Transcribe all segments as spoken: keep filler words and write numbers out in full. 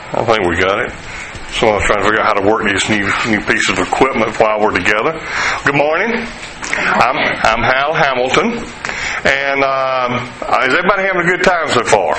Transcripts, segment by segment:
I think we got it. So I'm trying to figure out how to work these new new pieces of equipment while we're together. Good morning. I'm I'm Hal Hamilton, and um, is everybody having a good time so far?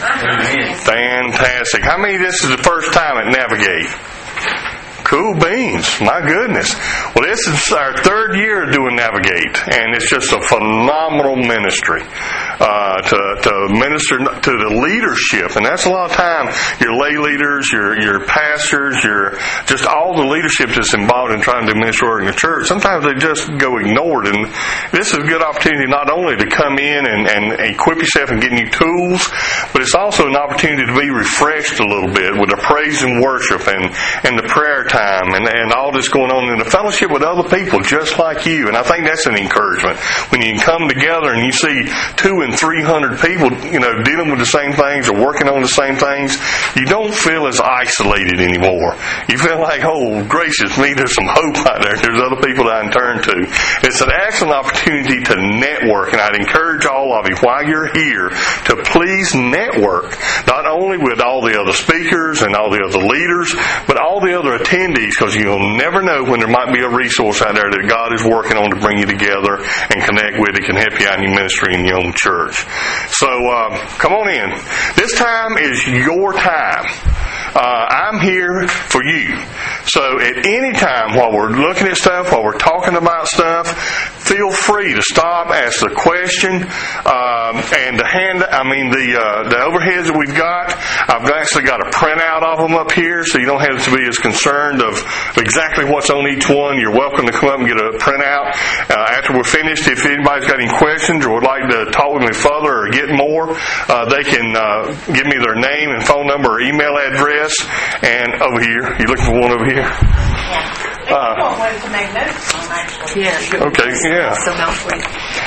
Fantastic. How many of this is the first time at Navigate? Cool beans. My goodness. Well, this is our third year doing Navigate, and it's just a phenomenal ministry uh, to, to minister to the leadership. And that's a lot of time, your lay leaders, your your pastors, your just all the leadership that's involved in trying to minister work in the church. Sometimes they just go ignored, and this is a good opportunity not only to come in and, and equip yourself and get new tools, but it's also an opportunity to be refreshed a little bit with the praise and worship and, and the prayer time. And, and all this going on in the fellowship with other people just like you. And I think that's an encouragement. When you can come together and you see two and three hundred people, you know, dealing with the same things or working on the same things, you don't feel as isolated anymore. You feel like, oh, gracious me, there's some hope out there. There's other people that I can turn to. It's an excellent opportunity to network. And I'd encourage all of you, while you're here, to please network. Not only with all the other speakers and all the other leaders, but all the other attendees, because you'll never know when there might be a resource out there that God is working on to bring you together and connect with. It can help you out in your ministry in your own church. So uh, come on in. This time is your time. Uh, I'm here for you. So at any time while we're looking at stuff, while we're talking about stuff, feel free to stop, ask the question, um, and the hand. I mean the uh, the overheads that we've got. I've actually got a printout of them up here, so you don't have to be as concerned of exactly what's on each one. You're welcome to come up and get a printout uh, after we're finished. If anybody's got any questions or would like to talk with me further or get more, uh, they can uh, give me their name and phone number or email address. And over here, you looking for one over here? Yeah. Uh, want one to make notes on, actually. Yeah. Okay. Yeah. So mouthful.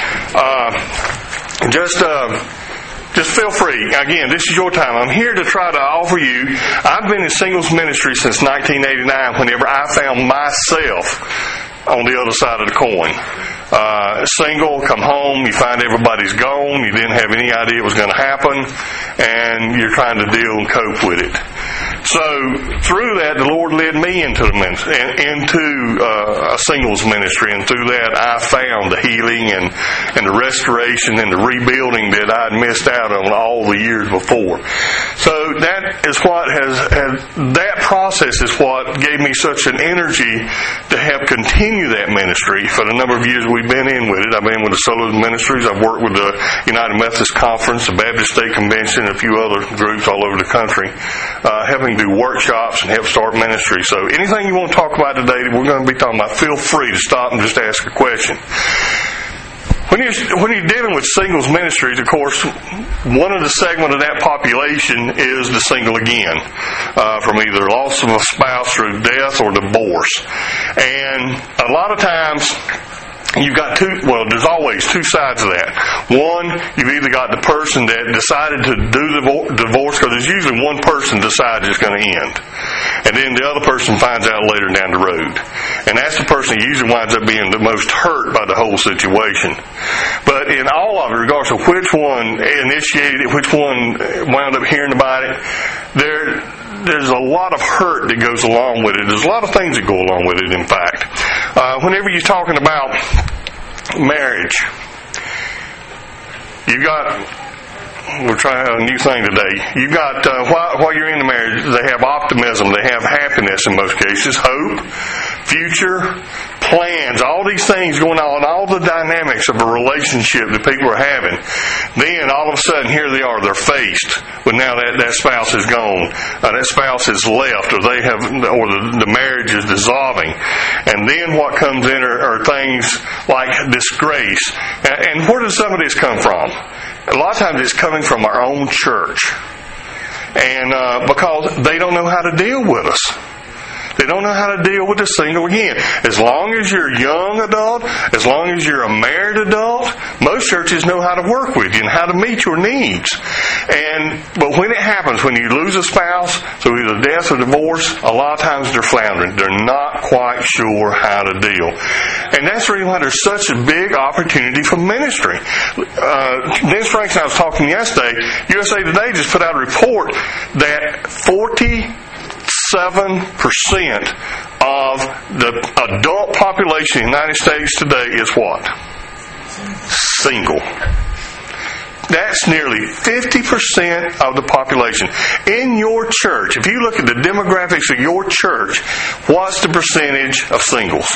Uh, just. Uh, Just feel free. Again, this is your time. I'm here to try to offer you. I've been in singles ministry since nineteen eighty-nine, whenever I found myself on the other side of the coin. Uh, single, come home, you find everybody's gone, you didn't have any idea it was going to happen, and you're trying to deal and cope with it. So through that, the Lord led me into the ministry, into uh, a singles ministry, and through that I found the healing and, and the restoration and the rebuilding that I'd missed out on all the years before. So that is what has, has that process is what gave me such an energy to help continue that ministry for the number of years we've been in with it. I've been with the Solos Ministries. I've worked with the United Methodist Conference, the Baptist State Convention, and a few other groups all over the country, uh, helping do workshops and help start ministry. So anything you want to talk about today that we're going to be talking about, feel free to stop and just ask a question. When you're, when you're dealing with singles ministries, of course, one of the segment of that population is the single again, uh, from either loss of a spouse through death or divorce. And a lot of times, you've got two, well, there's always two sides of that. One, you've either got the person that decided to do the divorce, because there's usually one person decides it's going to end. And then the other person finds out later down the road. And that's the person that usually winds up being the most hurt by the whole situation. But in all of it, regardless of which one initiated it, which one wound up hearing about it, there... there's a lot of hurt that goes along with it. There's a lot of things that go along with it, in fact. Uh, whenever you're talking about marriage, you've got, we're trying a new thing today. You've got, uh, while, while you're in the marriage, they have optimism, they have happiness in most cases, hope, future, plans, all these things going on, all the dynamics of a relationship that people are having. Then all of a sudden, here they are, they're faced with now that, that spouse is gone, uh, that spouse is left, or they have, or the, the marriage is dissolving. And then what comes in are, are things like disgrace. And, and where does some of this come from? A lot of times it's coming from our own church. And uh, because they don't know how to deal with us. They don't know how to deal with the single again. As long as you're a young adult, as long as you're a married adult, most churches know how to work with you and how to meet your needs. And but when it happens, when you lose a spouse, so either death or divorce, a lot of times they're floundering. They're not quite sure how to deal. And that's really why there's such a big opportunity for ministry. Uh, Dennis Franks and I was talking yesterday. U S A Today just put out a report that forty-seven percent of the adult population in the United States today is what? Single. That's nearly fifty percent of the population. In your church, if you look at the demographics of your church, what's the percentage of singles?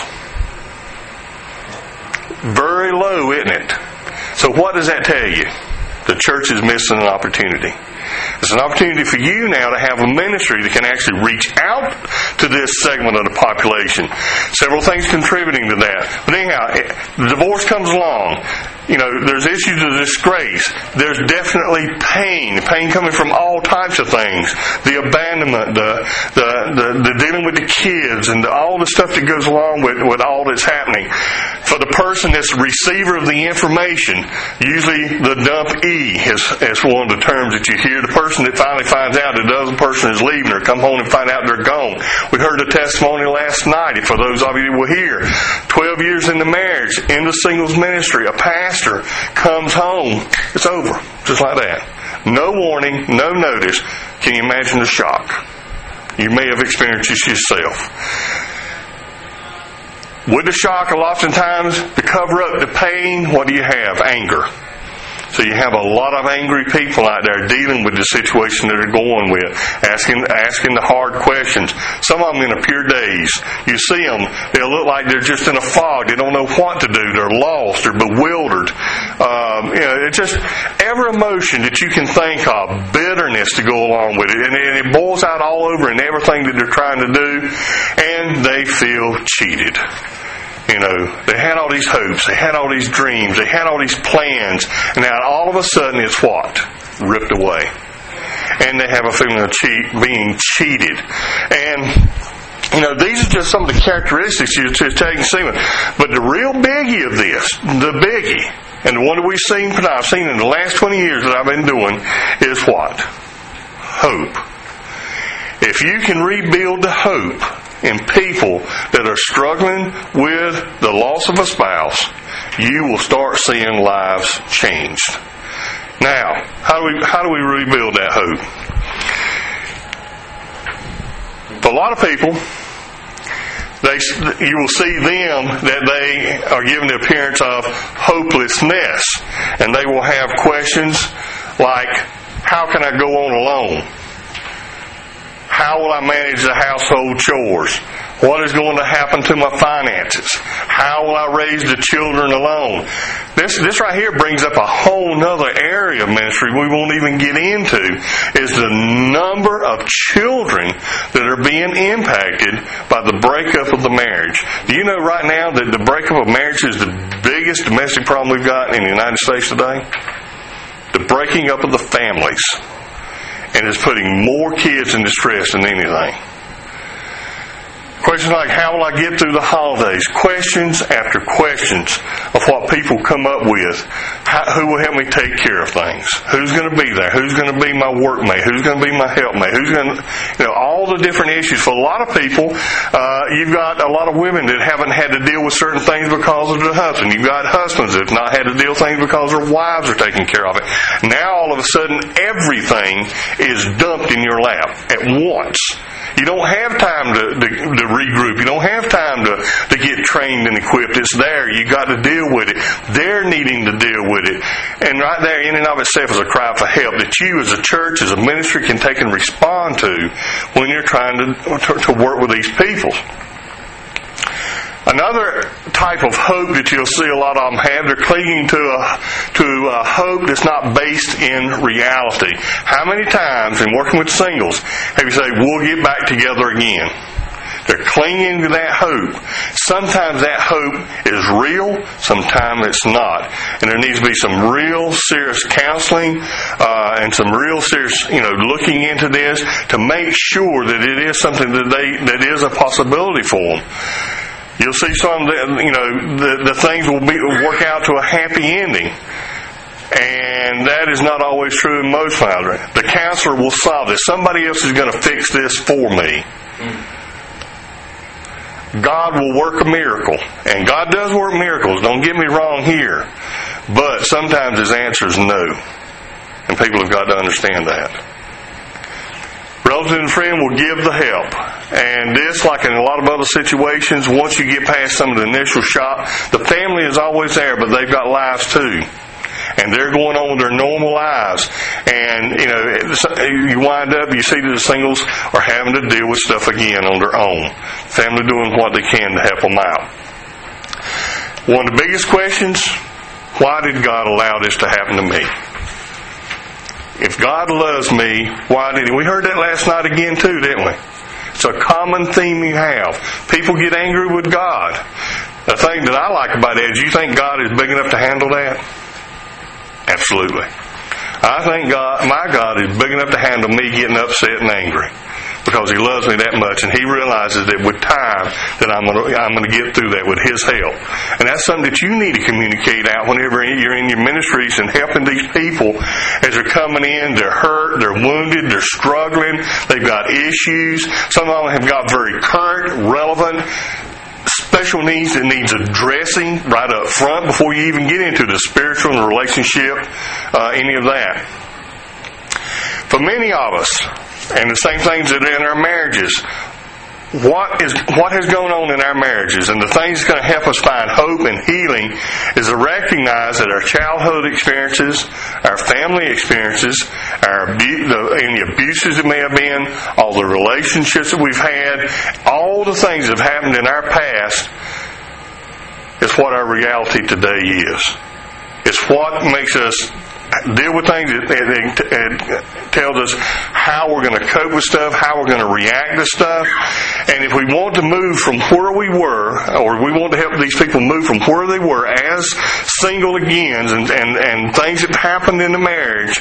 Very low, isn't it? So what does that tell you? The church is missing an opportunity. It's an opportunity for you now to have a ministry that can actually reach out to this segment of the population. Several things contributing to that. But anyhow, the divorce comes along. You know, there's issues of disgrace. There's definitely pain. Pain coming from all types of things. The abandonment, the the, the, the dealing with the kids, and the, all the stuff that goes along with, with all that's happening. For the person that's the receiver of the information, usually the dump E is, is one of the terms that you hear. The person that finally finds out that the other person is leaving or come home and find out they're gone. We heard a testimony last night, for those of you who were here. Twelve years into marriage, in the singles ministry, a pastor comes home. It's over. Just like that. No warning, no notice. Can you imagine the shock? You may have experienced it yourself. With the shock, oftentimes, to cover up the pain, what do you have? Anger. So you have a lot of angry people out there dealing with the situation that they're going with, asking asking the hard questions. Some of them in a pure daze. You see them, they'll look like they're just in a fog. They don't know what to do. They're lost. They're bewildered. Um, you know, it's just every emotion that you can think of, bitterness to go along with it, and, and it boils out all over in everything that they're trying to do, and they feel cheated. You know, they had all these hopes, they had all these dreams, they had all these plans, and now all of a sudden it's what? Ripped away. And they have a feeling of cheat, being cheated. And, you know, these are just some of the characteristics you're taking see. But the real biggie of this, the biggie, and the one that we've seen, I've seen in the last twenty years that I've been doing, is what? Hope. If you can rebuild the hope in people that are struggling with the loss of a spouse, you will start seeing lives changed. Now, how do we how do we rebuild that hope? For a lot of people, they you will see them that they are given the appearance of hopelessness, and they will have questions like, how can I go on alone? How will I manage the household chores? What is going to happen to my finances? How will I raise the children alone? This this right here brings up a whole other area of ministry we won't even get into, is the number of children that are being impacted by the breakup of the marriage. Do you know right now that the breakup of marriage is the biggest domestic problem we've got in the United States today? The breaking up of the families. And it's putting more kids in distress than anything. Questions like, how will I get through the holidays? Questions after questions of what people come up with. How, who will help me take care of things? Who's going to be there? Who's going to be my workmate? Who's going to be my helpmate? Who's going to, you know, all the different issues. For a lot of people, uh, you've got a lot of women that haven't had to deal with certain things because of their husband. You've got husbands that have not had to deal with things because their wives are taking care of it. Now, all of a sudden, everything is dumped in your lap at once. You don't have time to, to, to regroup. You don't have time to, to get trained and equipped. It's there. You got to deal with it. They're needing to deal with it. And right there, in and of itself, is a cry for help that you as a church, as a ministry, can take and respond to when you're trying to, to, to work with these people. Another type of hope that you'll see a lot of them have, they're clinging to a, to a hope that's not based in reality. How many times in working with singles have you said, we'll get back together again? They're clinging to that hope. Sometimes that hope is real, sometimes it's not. And there needs to be some real serious counseling uh, and some real serious, you know, looking into this to make sure that it is something that they that is a possibility for them. You'll see some that, you know, the, the things will be will work out to a happy ending. And that is not always true in most families. The counselor will solve this. Somebody else is going to fix this for me. God will work a miracle. And God does work miracles. Don't get me wrong here. But sometimes His answer is no. And people have got to understand that. Relative and friend will give the help. And this, like in a lot of other situations, once you get past some of the initial shock, the family is always there, but they've got lives too. And they're going on with their normal lives. And, you know, you wind up, you see that the singles are having to deal with stuff again on their own. Family doing what they can to help them out. One of the biggest questions, why did God allow this to happen to me? If God loves me, why did He? We heard that last night again too, didn't we? It's a common theme you have. People get angry with God. The thing that I like about it is, you think God is big enough to handle that? Absolutely. I think God, my God is big enough to handle me getting upset and angry because He loves me that much, and He realizes that with time that I'm going to, I'm going to get through that with His help. And that's something that you need to communicate out whenever you're in your ministries and helping these people as they're coming in. They're hurt, they're wounded, they're struggling, they've got issues. Some of them have got very current, relevant, special needs that needs addressing right up front before you even get into the spiritual and relationship, uh, any of that. For many of us, and the same things that are in our marriages, what is what has gone on in our marriages, and the things that's going to help us find hope and healing, is to recognize that our childhood experiences, our family experiences, our abu- the, any abuses that may have been, all the relationships that we've had, all the things that have happened in our past, is what our reality today is. It's what makes us deal with things. It, it, it tells us how we're going to cope with stuff, how we're going to react to stuff. And if we want to move from where we were, or we want to help these people move from where they were as single again, and, and, and things that happened in the marriage,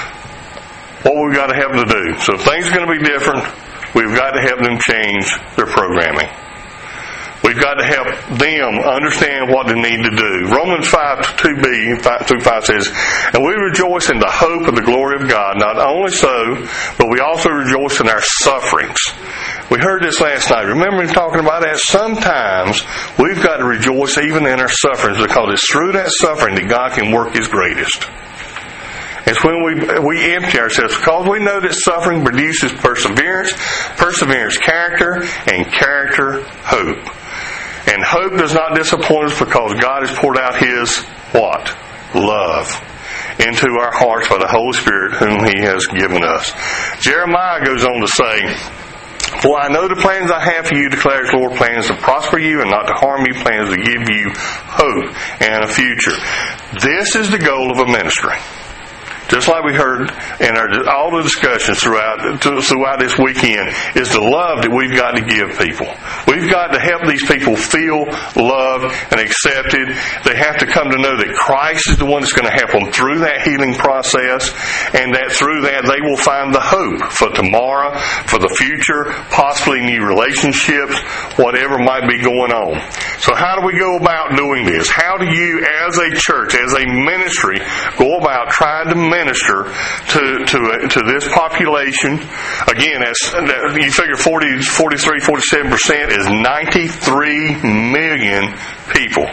what we've got to help them to do. So if things are going to be different, we've got to help them change their programming. We've got to help them understand what they need to do. Romans five two b through five says, "And we rejoice in the hope of the glory of God. Not only so, but we also rejoice in our sufferings." We heard this last night. Remember me talking about that? Sometimes we've got to rejoice even in our sufferings, because it's through that suffering that God can work His greatest. It's when we we empty ourselves, because we know that suffering produces perseverance, perseverance character, and character hope. And hope does not disappoint us, because God has poured out His what? Love into our hearts by the Holy Spirit whom He has given us. Jeremiah goes on to say, "For I know the plans I have for you, declares the Lord, plans to prosper you and not to harm you, plans to give you hope and a future." This is the goal of a ministry. Just like we heard in our, all the discussions throughout throughout this weekend, is the love that we've got to give people. We've got to help these people feel loved and accepted. They have to come to know that Christ is the one that's going to help them through that healing process, and that through that they will find the hope for tomorrow, for the future, possibly new relationships, whatever might be going on. So how do we go about doing this? How do you, as a church, as a ministry, go about trying to minister Minister to to uh, to this population? Again, as you figure, forty, forty-three, forty-seven percent is ninety-three million people.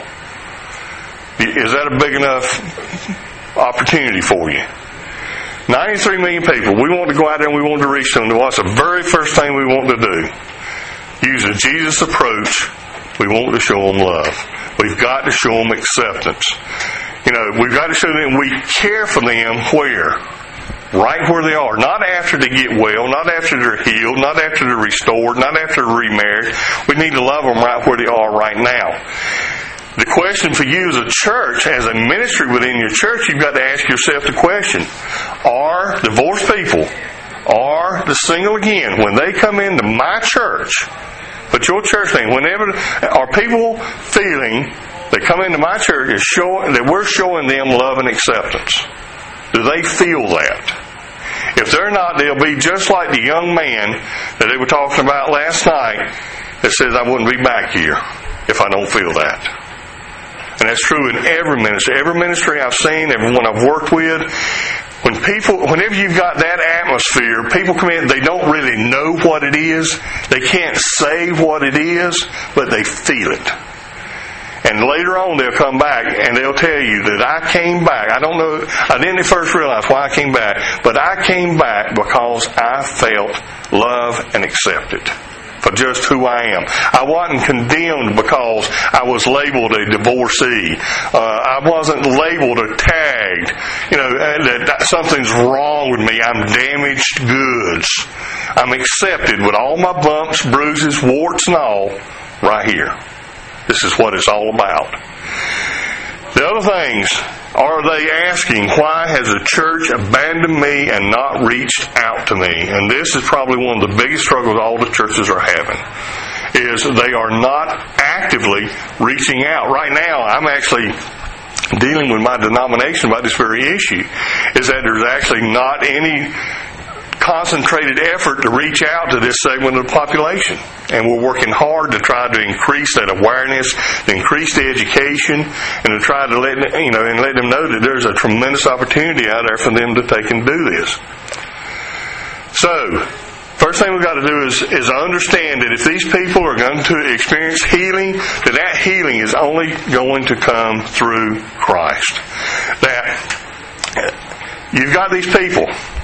Is that a big enough opportunity for you? ninety-three million people. We want to go out there and we want to reach them. What's the very first thing we want to do? Use a Jesus approach. We want to show them love. We've got to show them acceptance. You know, we've got to show them we care for them where? Right where they are. Not after they get well, not after they're healed, not after they're restored, not after they're remarried. We need to love them right where they are right now. The question for you as a church, as a ministry within your church, you've got to ask yourself the question, are divorced people, are the single again, when they come into my church, But your church thing, whenever are people feeling they come into my church is showing that we're showing them love and acceptance? Do they feel that? If they're not, they'll be just like the young man that they were talking about last night that says, I wouldn't be back here if I don't feel that. And that's true in every ministry. Every ministry I've seen, everyone I've worked with, when people, whenever you've got that atmosphere, people come in, they don't really know what it is. They can't say what it is, but they feel it. And later on they'll come back and they'll tell you that I came back. I don't know, I didn't at first realize why I came back, but I came back because I felt loved and accepted for just who I am. I wasn't condemned because I was labeled a divorcee. Uh, I wasn't labeled or tagged, you know, that, that something's wrong with me. I'm damaged goods. I'm accepted with all my bumps, bruises, warts and all right here. This is what it's all about. The other things, are they asking, why has the church abandoned me and not reached out to me? And this is probably one of the biggest struggles all the churches are having, is they are not actively reaching out. Right now, I'm actually dealing with my denomination about this very issue, is that there's actually not any concentrated effort to reach out to this segment of the population. And we're working hard to try to increase that awareness, to increase the education, and to try to let you know and let them know that there's a tremendous opportunity out there for them to take and do this. So, first thing we've got to do is, is understand that if these people are going to experience healing, that that healing is only going to come through Christ. That you've got these people.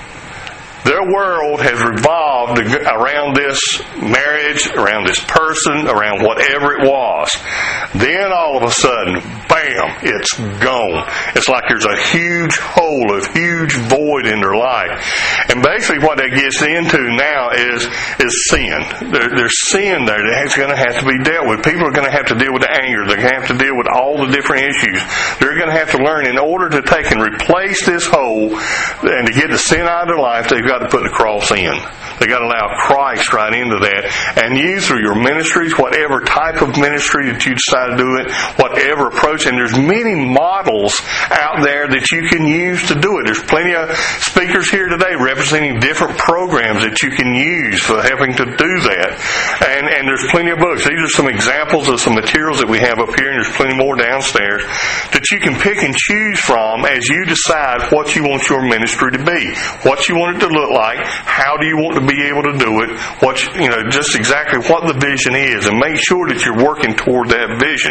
Their world has revolved around this marriage, around this person, around whatever it was. Then all of a sudden, bam, it's gone. It's like there's a huge hole, a huge void in their life. And basically what that gets into now is is sin. There, there's sin there that's going to have to be dealt with. People are going to have to deal with the anger. They're going to have to deal with all the different issues. They're going to have to learn in order to take and replace this hole and to get the sin out of their life, they've got to put the cross in. They've got to allow Christ right into that. And you, through your ministries, whatever type of ministry that you decide to do it, whatever approach, and there's many models out there that you can use to do it. There's plenty of speakers here today representing different programs that you can use for helping to do that. And, and there's plenty of books. These are some examples of some materials that we have up here, and there's plenty more downstairs that you can pick and choose from as you decide what you want your ministry to be, what you want it to look like, how do you want to be able to do it, what you know, just exactly what the vision is, and make sure that you're working toward that vision.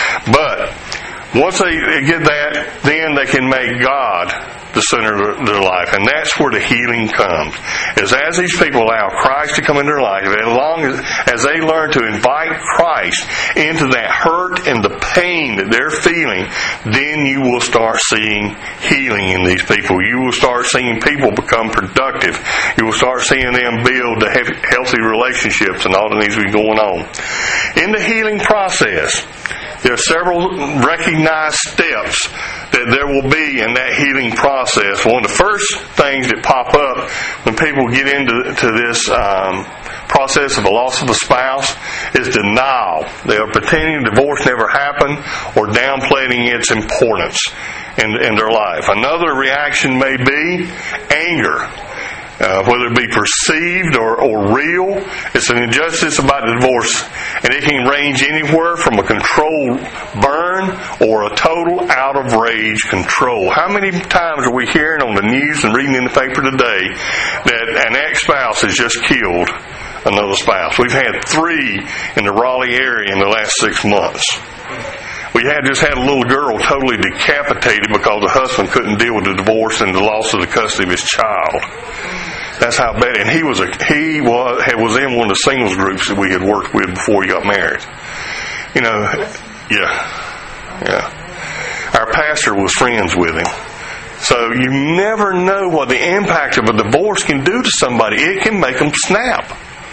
But once they get that, then they can make God the center of their life. And that's where the healing comes. Is as these people allow Christ to come into their life, as long as, as they learn to invite Christ into that hurt and the pain that they're feeling, then you will start seeing healing in these people. You will start seeing people become productive. You will start seeing them build healthy relationships, and all that needs to be going on. In the healing process, there are several recognized steps that there will be in that healing process. One of the first things that pop up when people get into to this um, process of the loss of a spouse is denial. They are pretending divorce never happened or downplaying its importance in, in their life. Another reaction may be anger. Uh, whether it be perceived or, or real, it's an injustice about the divorce. And it can range anywhere from a controlled burn or a total out-of-rage control. How many times are we hearing on the news and reading in the paper today that an ex-spouse has just killed another spouse? We've had three in the Raleigh area in the last six months. We had just had a little girl totally decapitated because the husband couldn't deal with the divorce and the loss of the custody of his child. That's how bad. And he was a he was was in one of the singles groups that we had worked with before he got married. You know, yeah, yeah. Our pastor was friends with him. So you never know what the impact of a divorce can do to somebody. It can make them snap.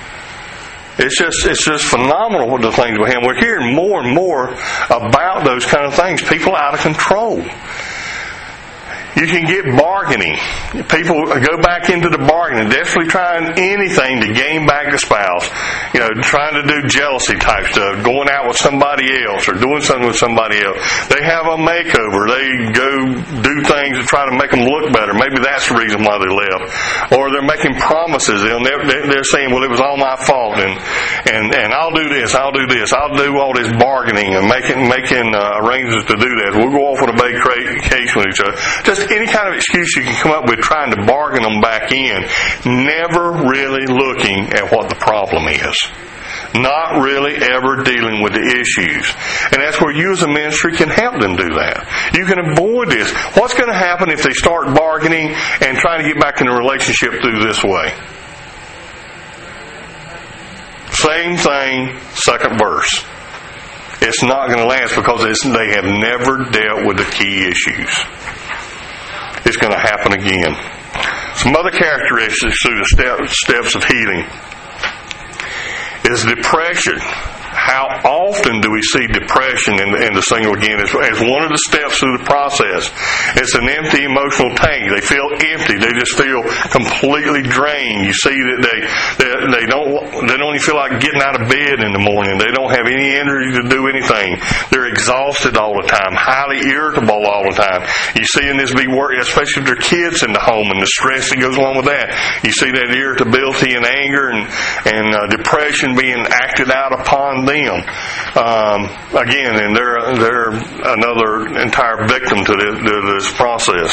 It's just it's just phenomenal what the things we have. We're hearing more and more about those kind of things. People out of control. You can get bargaining. People go back into the bargaining, desperately trying anything to gain back the spouse. You know, trying to do jealousy type stuff, going out with somebody else or doing something with somebody else. They have a makeover. They go do things to try to make them look better. Maybe that's the reason why they left. Or they're making promises. They'll never, they're saying, well, it was all my fault, and and and I'll do this, I'll do this, I'll do all this bargaining and making making uh, arrangements to do that. We'll go off on a vacation with each other. Just any kind of excuse you can come up with trying to bargain them back in, never really looking at what the problem is. Not really ever dealing with the issues. And that's where you as a ministry can help them do that. You can avoid this. What's going to happen if they start bargaining and trying to get back in a relationship through this way? Same thing, second verse. It's not going to last because it's, they have never dealt with the key issues. It's going to happen again. Some other characteristics through the step, steps of healing is depression. How often do we see depression in the, in the single again as, as one of the steps through the process? It's an empty emotional tank. They feel empty. They just feel completely drained. You see that they they, they don't they don't even feel like getting out of bed in the morning. They don't have any energy to do anything. They're exhausted all the time, highly irritable all the time. You see in this be work, especially if there are kids in the home and the stress that goes along with that. You see that irritability and anger and and uh, depression being acted out upon them. Um, again, and they're they're another entire victim to this, to this process.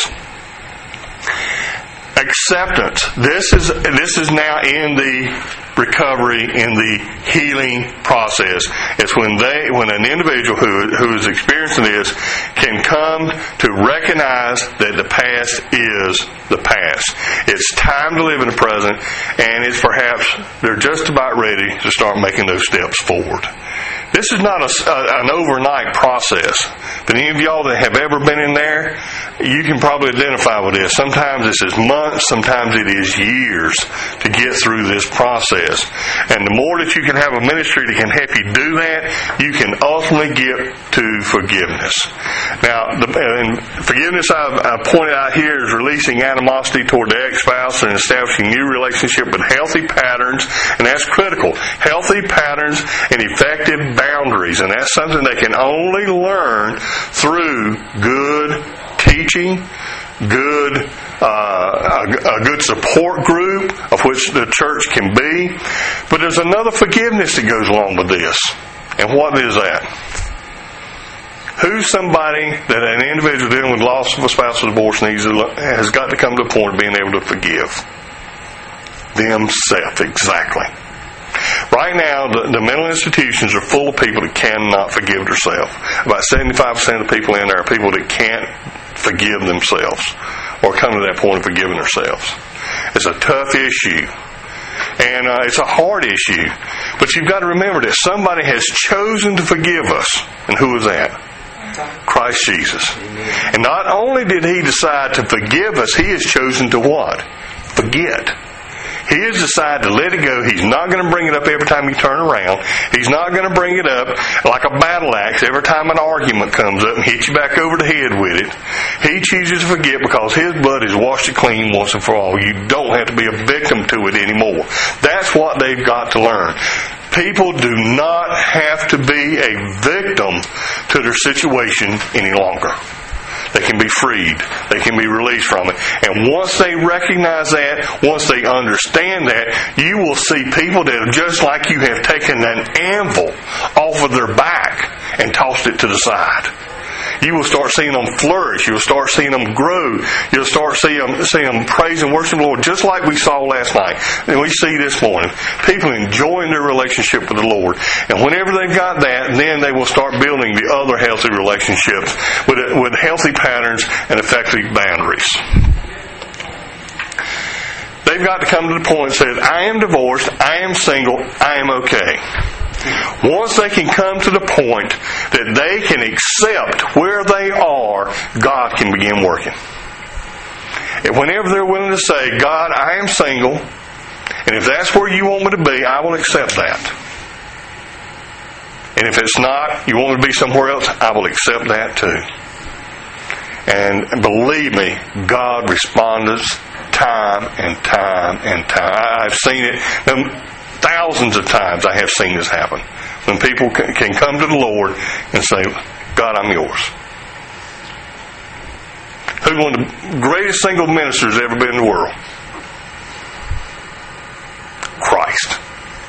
Acceptance. This is this is now in the recovery, in the healing process. It's when they when an individual who who is experiencing this can come to recognize that the past is the past. It's time to live in the present, and it's perhaps they're just about ready to start making those steps forward. This is not a, a, an overnight process. But any of y'all that have ever been in there, you can probably identify with this. Sometimes this is months, sometimes it is years to get through this process. And the more that you can have a ministry that can help you do that, you can ultimately get to forgiveness. Now, the and forgiveness I've, I've pointed out here is releasing animosity toward the ex-spouse and establishing new relationship with healthy patterns, and that's critical. Healthy patterns and effective boundaries, and that's something they can only learn through good teaching, good uh, a, a good support group of which the church can be. But there's another forgiveness that goes along with this. And what is that? Who's somebody that an individual dealing with loss of a spouse or divorce needs has got to come to the point of being able to forgive themselves? Exactly. Right now, the, the mental institutions are full of people that cannot forgive themselves. About seventy-five percent of the people in there are people that can't forgive themselves or come to that point of forgiving themselves. It's a tough issue. And uh, it's a hard issue. But you've got to remember that somebody has chosen to forgive us. And who is that? Christ Jesus. And not only did He decide to forgive us, He has chosen to what? Forget. He has decided to let it go. He's not going to bring it up every time you turn around. He's not going to bring it up like a battle axe every time an argument comes up and hits you back over the head with it. He chooses to forget because His blood has washed it clean once and for all. You don't have to be a victim to it anymore. That's what they've got to learn. People do not have to be a victim to their situation any longer. They can be freed. They can be released from it. And once they recognize that, once they understand that, you will see people that are just like you have taken an anvil off of their back and tossed it to the side. You will start seeing them flourish. You'll start seeing them grow. You'll start seeing them, seeing them praise and worship the Lord, just like we saw last night. And we see this morning. People enjoying their relationship with the Lord. And whenever they've got that, then they will start building the other healthy relationships with, with healthy patterns and effective boundaries. They've got to come to the point and say, I am divorced, I am single, I am okay. Once they can come to the point that they can accept where they are, God can begin working. And whenever they're willing to say, God, I am single, and if that's where you want me to be, I will accept that. And if it's not, you want me to be somewhere else, I will accept that too. And believe me, God responds time and time and time. I've seen it thousands of times. I have seen this happen. When people can come to the Lord and say, God, I'm yours. Who's one of the greatest single ministers ever been in the world? Christ.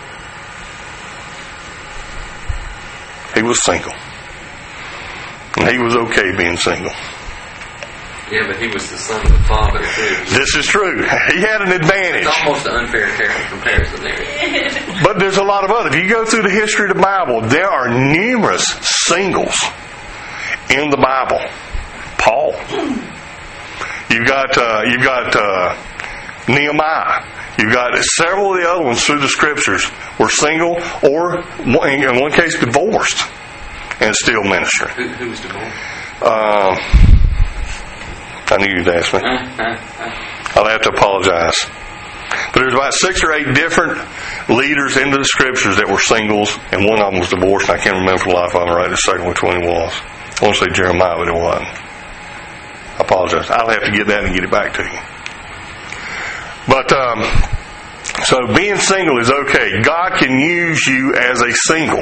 He was single. And he was okay being single. Yeah, but he was the son of the Father, too. This is true. He had an advantage. It's almost an unfair comparison there. But there's a lot of other. If you go through the history of the Bible, there are numerous singles in the Bible. Paul. You've got uh, you've got uh, Nehemiah. You've got several of the other ones through the Scriptures were single or, in one case, divorced and still ministering. Who, who was divorced? Uh, I knew you'd ask me. I'll have to apologize. But there's about six or eight different leaders into the Scriptures that were singles, and one of them was divorced. And I can't remember for the life of me right this second which one it was. I want to say Jeremiah, but it wasn't. I apologize. I'll have to get that and get it back to you. But, um, so being single is okay. God can use you as a single.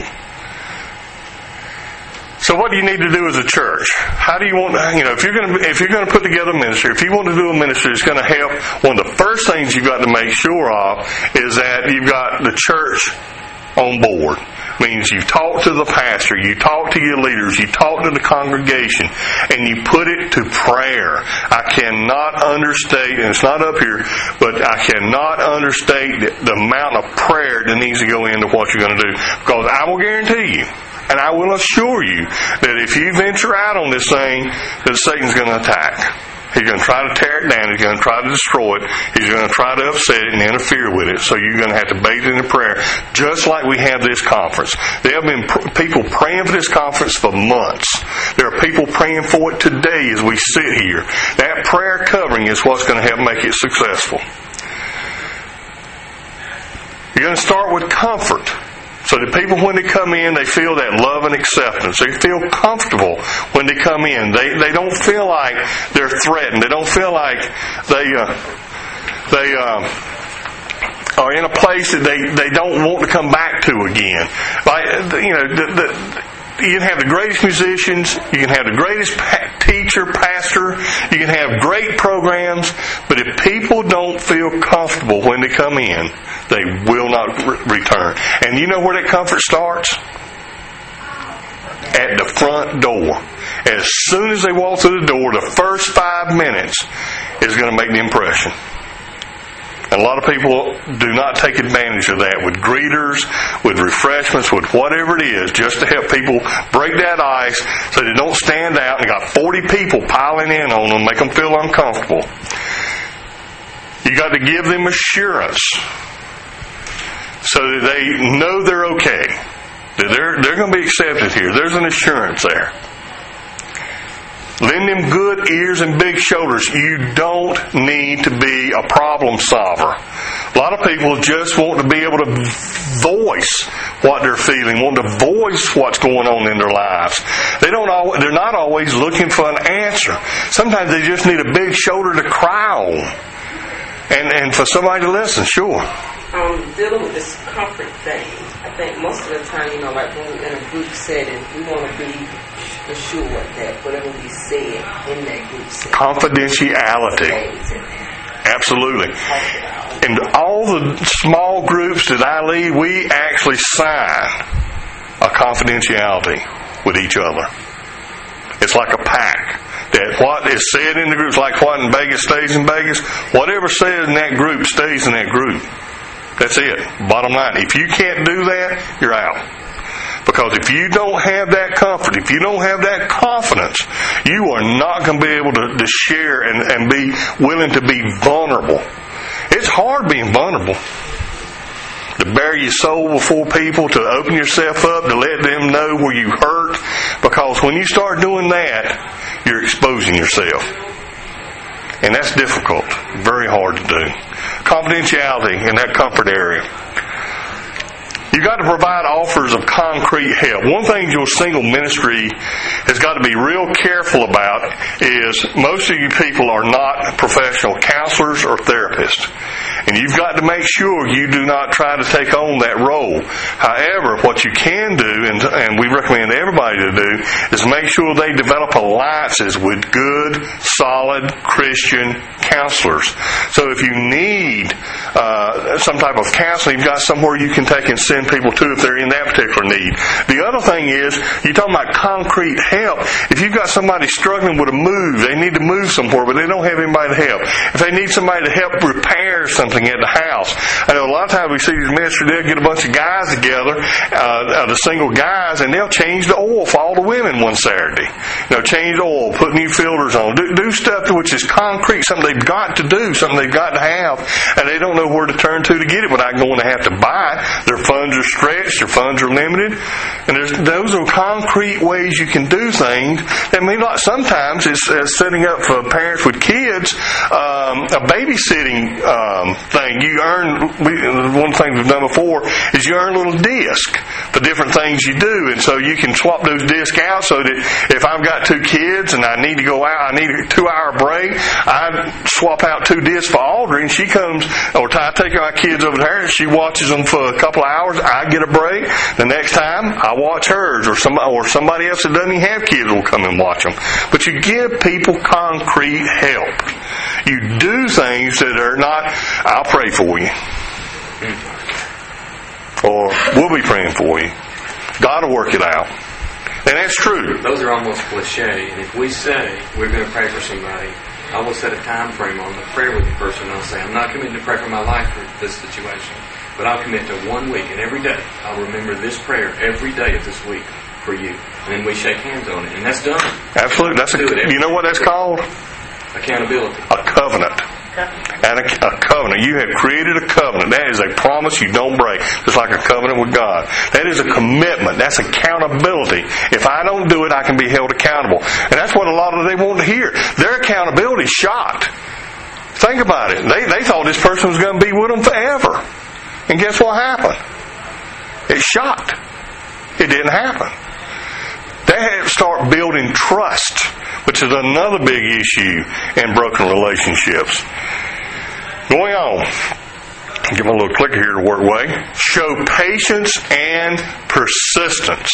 So what do you need to do as a church? How do you want to, you know, if you're going to, if you're going to put together a ministry, if you want to do a ministry that's going to help, one of the first things you've got to make sure of is that you've got the church on board. Means you talk to the pastor, you talk to your leaders, you talk to the congregation, and you put it to prayer. I cannot understate, and it's not up here, but I cannot understate the, the amount of prayer that needs to go into what you're going to do. Because I will guarantee you, and I will assure you, that if you venture out on this thing, that Satan's going to attack. He's going to try to tear it down. He's going to try to destroy it. He's going to try to upset it and interfere with it. So you're going to have to bathe in the prayer, just like we have this conference. There have been pr- people praying for this conference for months. There are people praying for it today as we sit here. That prayer covering is what's going to help make it successful. You're going to start with comfort. So that people, when they come in, they feel that love and acceptance. They feel comfortable when they come in. They they don't feel like they're threatened. They don't feel like they uh, they uh, are in a place that they, they don't want to come back to again. Like, you know, the, the, you can have the greatest musicians, you can have the greatest pa- teacher, pastor, you can have great programs, but if people don't feel comfortable when they come in, they will not re- return. And you know where that comfort starts? At the front door. As soon as they walk through the door, the first five minutes is going to make the impression. And a lot of people do not take advantage of that with greeters, with refreshments, with whatever it is, just to help people break that ice so they don't stand out and got forty people piling in on them, make them feel uncomfortable. You got to give them assurance so that they know they're okay, that they're they're going to be accepted here. There's an assurance there. Lend them good ears and big shoulders. You don't need to be a problem solver. A lot of people just want to be able to voice what they're feeling, want to voice what's going on in their lives. They don't. Always, they're not always looking for an answer. Sometimes they just need a big shoulder to cry on, and and for somebody to listen. Sure. Um, dealing with this comfort thing, I think most of the time, you know, like when we're in a group setting, we want to be assured that whatever we said in that group setting, confidentiality. Absolutely. And all the small groups that I lead, we actually sign a confidentiality with each other. It's like a pact. That what is said in the group is like what in Vegas stays in Vegas. Whatever says in that group stays in that group. That's it. Bottom line. If you can't do that, you're out. Because if you don't have that comfort, if you don't have that confidence, you are not going to be able to, to share and, and be willing to be vulnerable. It's hard being vulnerable. To bare your soul before people, to open yourself up, to let them know where you hurt. Because when you start doing that, you're exposing yourself. And that's difficult. Very hard to do. Confidentiality in that comfort area. You've got to provide offers of concrete help. One thing your single ministry has got to be real careful about is most of you people are not professional counselors or therapists. And you've got to make sure you do not try to take on that role. However, what you can do, and, and we recommend everybody to do, is make sure they develop alliances with good, solid Christian counselors. So if you need uh, some type of counseling, you've got somewhere you can take and send people to if they're in that particular need. The other thing is, you're talking about concrete help. If you've got somebody struggling with a move, they need to move somewhere, but they don't have anybody to help. If they need somebody to help repair something at the house. I know a lot of times we see these ministers, they'll get a bunch of guys together, uh, the single guys, and they'll change the oil for all the women one Saturday. You know, change the oil, put new filters on, do, do stuff which is concrete, something they've got to do, something they've got to have, and they don't know where to turn to to get it without going to have to buy. Their funds are stretched, their funds are limited, and there's, those are concrete ways you can do things. I mean, like sometimes it's uh, setting up for parents with kids um, a babysitting um, thing. You earn, we, one thing we've done before is you earn a little disc for different things you do, and so you can swap those discs out so that if I've got two kids and I need to go out, I need a two-hour break, I swap out two discs for Audrey, and she comes, or I take my kids over there and she watches them for a couple of hours, I get a break, the next time I watch hers, or somebody, or somebody else that doesn't even have kids will come and watch them. But you give people concrete help. You do things that are not, I'll pray for you. Or we'll be praying for you. God will work it out. And that's true. Those are almost cliche. And if we say we're going to pray for somebody, I will set a time frame on the prayer with the person. I'll say, I'm not committing to pray for my life for this situation, but I'll commit to one week, and every day I'll remember this prayer every day of this week for you. And then we shake hands on it, and that's done. Absolutely. That's a, you know what that's called? Accountability. A covenant. And a, a covenant. You have created a covenant. That is a promise you don't break. Just like a covenant with God. That is a commitment. That's accountability. If I don't do it, I can be held accountable. And that's what a lot of they want to hear. Their accountability is shot. Think about it. They, they thought this person was going to be with them forever. And guess what happened? It shot. It didn't happen. They had to start building trust, which is another big issue in broken relationships. Going on. Give me a little clicker here to work away. Show patience and persistence.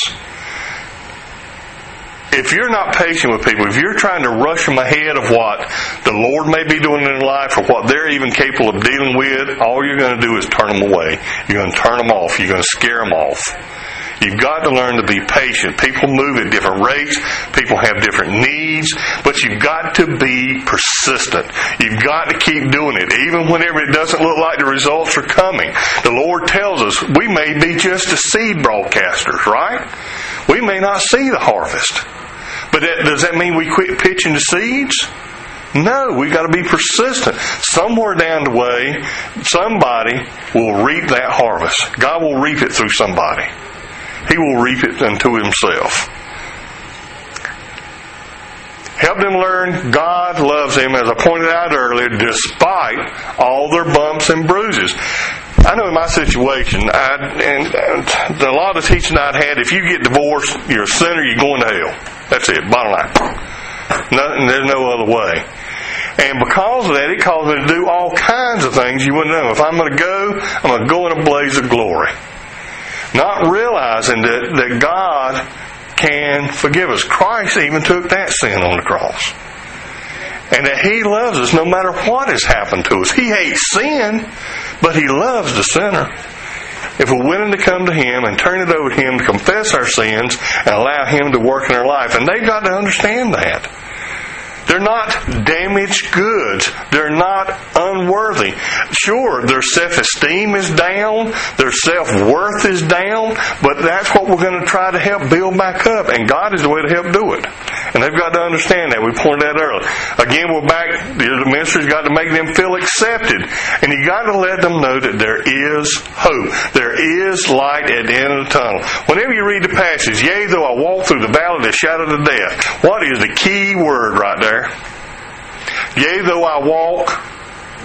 If you're not patient with people, if you're trying to rush them ahead of what the Lord may be doing in their life or what they're even capable of dealing with, all you're going to do is turn them away. You're going to turn them off. You're going to scare them off. You've got to learn to be patient. People move at different rates. People have different needs. But you've got to be persistent. You've got to keep doing it, even whenever it doesn't look like the results are coming. The Lord tells us we may be just a seed broadcasters, right? We may not see the harvest. But that, does that mean we quit pitching the seeds? No, we've got to be persistent. Somewhere down the way, somebody will reap that harvest. God will reap it through somebody. He will reap it unto Himself. Help them learn God loves them, as I pointed out earlier, despite all their bumps and bruises. I know in my situation, I, and, and a lot of teaching I'd had, if you get divorced, you're a sinner, you're going to hell. That's it, bottom line. No, there's no other way. And because of that, it caused me to do all kinds of things you wouldn't know. If I'm going to go, I'm going to go in a blaze of glory. Not realizing that, that God can forgive us. Christ even took that sin on the cross. And that He loves us no matter what has happened to us. He hates sin, but He loves the sinner. If we're willing to come to Him and turn it over to Him to confess our sins and allow Him to work in our life. And they've got to understand that. They're not damaged goods. They're not unworthy. Sure, their self-esteem is down. Their self-worth is down. But that's what we're going to try to help build back up. And God is the way to help do it. And they've got to understand that. We pointed that earlier. Again, we're back. The ministry's got to make them feel accepted. And you got to let them know that there is hope. There is light at the end of the tunnel. Whenever you read the passage, yea, though I walk through the valley of the shadow of death, what is the key word right there? Yea, though I walk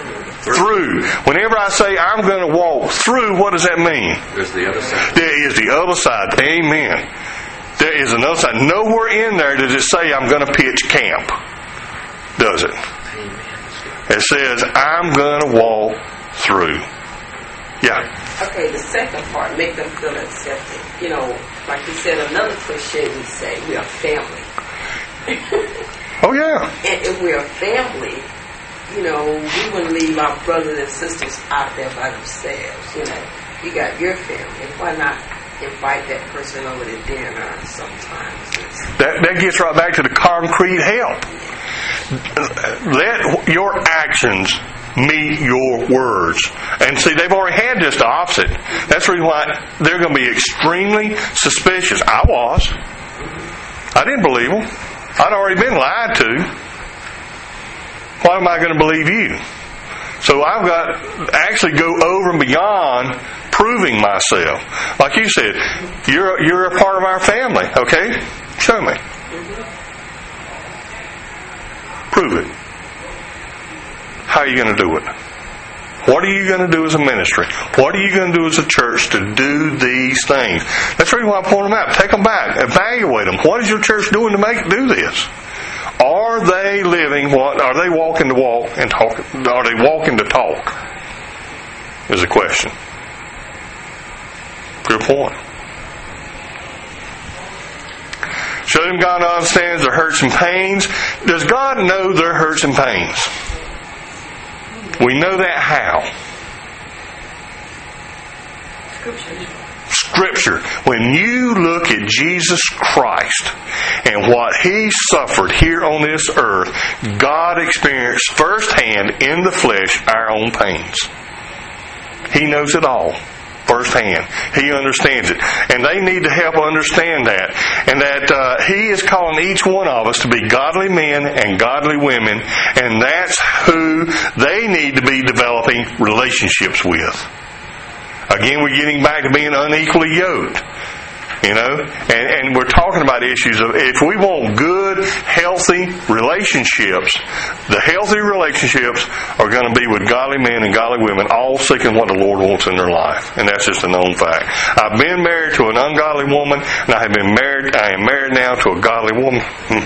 through. Whenever I say I'm going to walk through, what does that mean? There's the other side. There is the other side. Amen. There is another side. Nowhere in there does it say I'm going to pitch camp. Does it? It says I'm going to walk through. Yeah. Okay, the second part, make them feel accepted. You know, like you said, another cliche we say, we are family. Oh, yeah. And if we're a family, you know, we wouldn't leave our brothers and sisters out there by themselves. You know, you got your family. Why not invite that person over to dinner sometimes? That, that gets right back to the concrete help. Let your actions meet your words. And see, they've already had just the opposite. That's the reason why they're going to be extremely suspicious. I was. I didn't believe them. I'd already been lied to. Why am I going to believe you? So I've got to actually go over and beyond proving myself. Like you said, you're you're a part of our family. Okay, show me. Prove it. How are you going to do it? What are you going to do as a ministry? What are you going to do as a church to do these things? That's the reason why I point them out. Take them back. Evaluate them. What is your church doing to make do this? Are they living what? Are they walking to walk and talk? Are they walking to talk? Is the question. Good point. Show them God understands their hurts and pains. Does God know their hurts and pains? We know that how? Scripture. Scripture. When you look at Jesus Christ and what He suffered here on this earth, God experienced firsthand in the flesh our own pains. He knows it all firsthand. He understands it. And they need to help understand that. And that uh, He is calling each one of us to be godly men and godly women. And that's who they need to be developing relationships with. Again, we're getting back to being unequally yoked. You know? And, and we're talking about issues of if we want good, healthy relationships, the healthy relationships are going to be with godly men and godly women, all seeking what the Lord wants in their life. And that's just a known fact. I've been married to an ungodly woman, and I have been married, I am married now to a godly woman.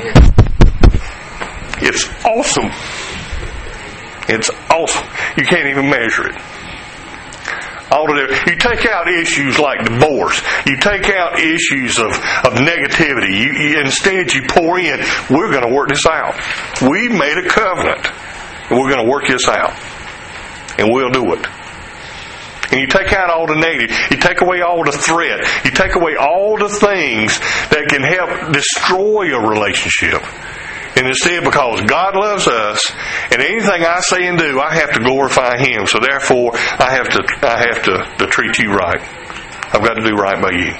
It's awesome. It's awesome. You can't even measure it. All of the, you take out issues like divorce. You take out issues of, of negativity. You, you, instead, you pour in, we're going to work this out. We made a covenant. And we're going to work this out. And we'll do it. And you take out all the negative. You take away all the threat. You take away all the things that can help destroy a relationship. And instead, because God loves us, and anything I say and do, I have to glorify Him. So therefore, I have to I have to, to treat you right. I've got to do right by you.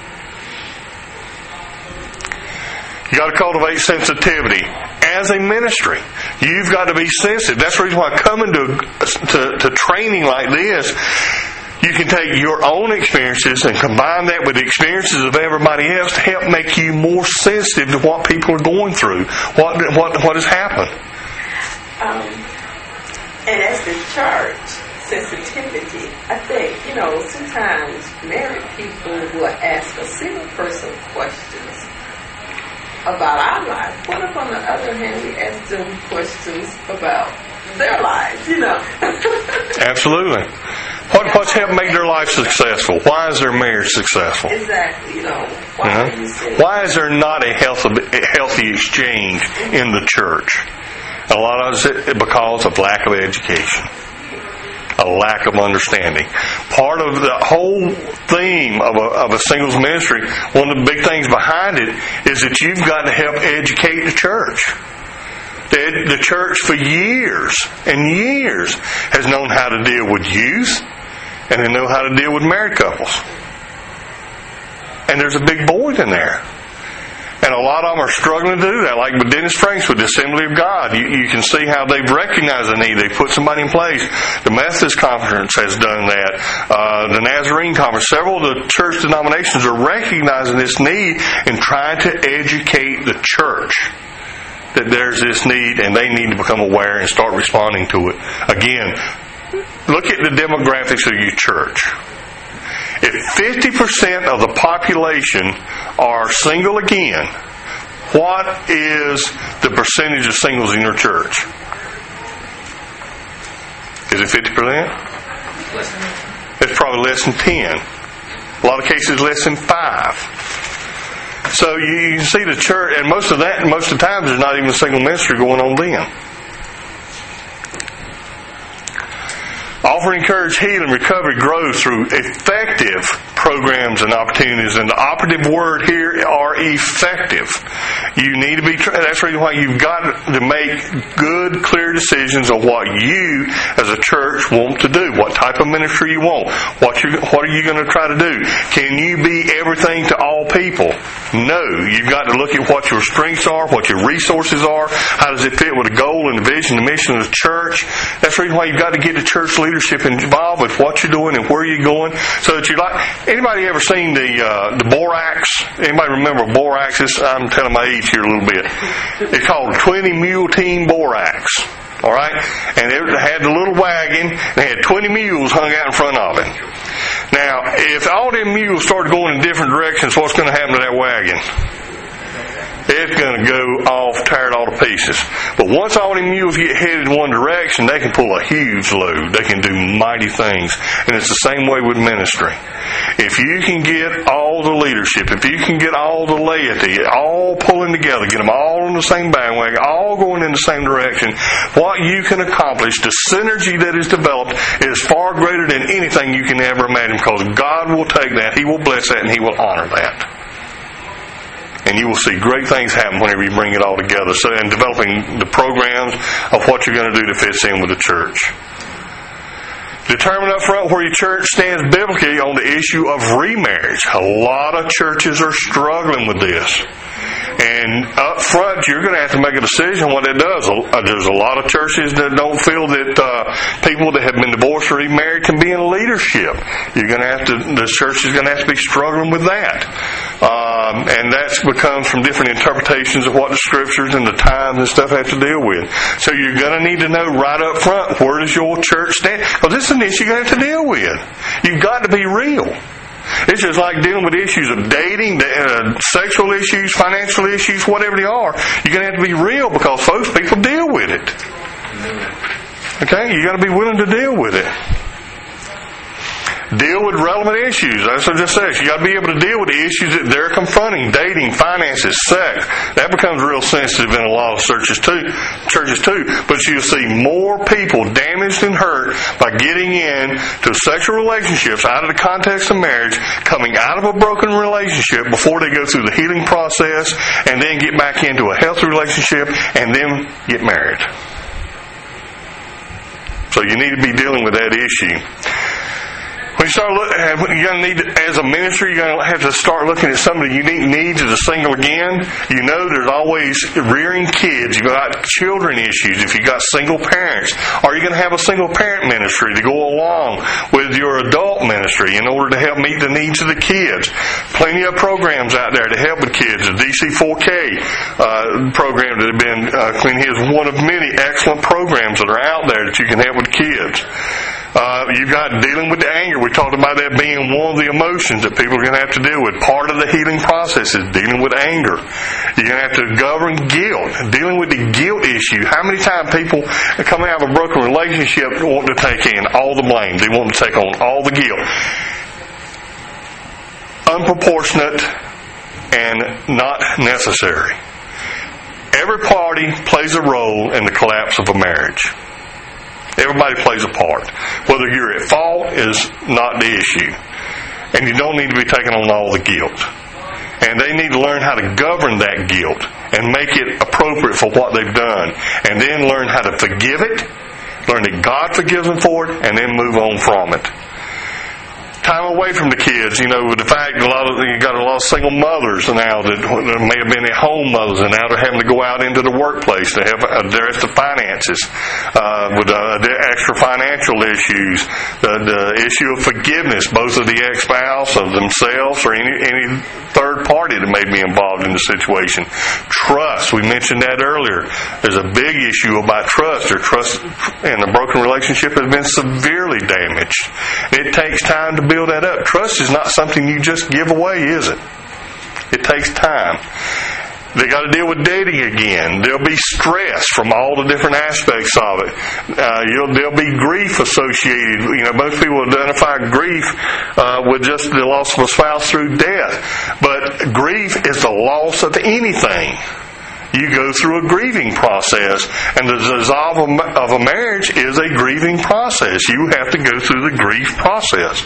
You got to cultivate sensitivity as a ministry. You've got to be sensitive. That's the reason why coming to to, to training like this, you can take your own experiences and combine that with the experiences of everybody else to help make you more sensitive to what people are going through, what what what has happened. Um, and as the church, sensitivity, I think, you know, sometimes married people will ask a single person questions about our lives. What if on the other hand we ask them questions about their lives, you know? Absolutely. What, what's helped make their life successful? Why is their marriage successful? Exactly, you know. Why, mm-hmm. are you saying why is there not a healthy, a healthy exchange in the church? A lot of it because of lack of education. A lack of understanding. Part of the whole theme of a, of a singles ministry, one of the big things behind it, is that you've got to help educate the church. The, the church for years and years has known how to deal with youth, and they know how to deal with married couples. And there's a big void in there. And a lot of them are struggling to do that. Like with Dennis Franks with the Assembly of God. You, you can see how they've recognized the need. They've put somebody in place. The Methodist Conference has done that. Uh, the Nazarene Conference. Several of the church denominations are recognizing this need and trying to educate the church that there's this need and they need to become aware and start responding to it. Again, look at the demographics of your church. If fifty percent of the population are single again, what is the percentage of singles in your church? Is it fifty percent? It's probably less than ten. A lot of cases less than five. So you see the church, and most of that, most of the times, there's not even a single ministry going on then. Offer, encourage, heal, and recovery growth through effective programs and opportunities. And the operative word here are effective. You need to be, that's the reason why you've got to make good, clear decisions on what you as a church want to do. What type of ministry you want. What, you, what are you going to try to do? Can you be everything to all people? No. You've got to look at what your strengths are, what your resources are, how does it fit with the goal and the vision, the mission of the church. That's the reason why you've got to get the church leadership involved with what you're doing and where you're going, so that you like. Anybody ever seen the uh, the borax? Anybody remember borax? It's, I'm telling my age here a little bit. It's called twenty mule team borax. All right, and it had the little wagon. And they had twenty mules hung out in front of it. Now, if all them mules started going in different directions, what's going to happen to that wagon? It's going to go off, tear it all to pieces. But once all them mules get headed in one direction, they can pull a huge load. They can do mighty things. And it's the same way with ministry. If you can get all the leadership, if you can get all the laity, all pulling together, get them all on the same bandwagon, all going in the same direction, what you can accomplish, the synergy that is developed, is far greater than anything you can ever imagine, because God will take that, He will bless that, and He will honor that. And you will see great things happen whenever you bring it all together. So, in developing the programs of what you're going to do that fits in with the church. Determine up front where your church stands biblically on the issue of remarriage. A lot of churches are struggling with this. And up front, you're going to have to make a decision what it does. There's a lot of churches that don't feel that uh, people that have been divorced or remarried can be in leadership. You're going to have to. The church is going to have to be struggling with that, um, and that becomes from different interpretations of what the scriptures and the times and stuff have to deal with. So you're going to need to know right up front, where does your church stand? Because this is an issue you're going to have to deal with. You've got to be real. It's just like dealing with issues of dating, uh, sexual issues, financial issues, whatever they are. You're going to have to be real, because folks, people deal with it. Okay? You've got to be willing to deal with it. Deal with relevant issues. That's what it just says. You got to be able to deal with the issues that they're confronting: dating, finances, sex. That becomes real sensitive in a lot of churches too. Churches too. But you'll see more people damaged and hurt by getting in to sexual relationships out of the context of marriage, coming out of a broken relationship before they go through the healing process, and then get back into a healthy relationship, and then get married. So you need to be dealing with that issue. When you start looking, you're going to need, as a ministry, you're going to have to start looking at some of the unique needs of the single again. You know, there's always rearing kids. You've got children issues if you've got single parents. Are you going to have a single parent ministry to go along with your adult ministry in order to help meet the needs of the kids? Plenty of programs out there to help with kids. The D C four K uh, program that have been uh, clean here is one of many excellent programs that are out there that you can help with kids. Uh, you've got dealing with the anger. We talked about that being one of the emotions that people are going to have to deal with. Part of the healing process is dealing with anger. You're going to have to govern guilt, dealing with the guilt issue. How many times people come out of a broken relationship want to take in all the blame? They want to take on all the guilt. Unproportionate and not necessary. Every party plays a role in the collapse of a marriage. Everybody plays a part. Whether you're at fault is not the issue. And you don't need to be taking on all the guilt. And they need to learn how to govern that guilt and make it appropriate for what they've done. And then learn how to forgive it, learn that God forgives them for it, and then move on from it. time away from the kids, you know, with the fact that a lot of you got a lot of single mothers now that may have been at home mothers, and now they're having to go out into the workplace to have address the finances uh, with uh, the extra financial issues, the, the issue of forgiveness, both of the ex-spouse, of themselves, or any any third party that may be involved in the situation. Trust, we mentioned that earlier. There's a big issue about trust. Their trust in a broken relationship has been severely damaged. It takes time to build that up. Trust is not something you just give away, is it? It takes time. They got to deal with dating again. There'll be stress from all the different aspects of it. Uh, you'll, there'll be grief associated. You know, most people identify grief uh, with just the loss of a spouse through death. But grief is the loss of anything. You go through a grieving process, and the dissolve of a marriage is a grieving process. You have to go through the grief process.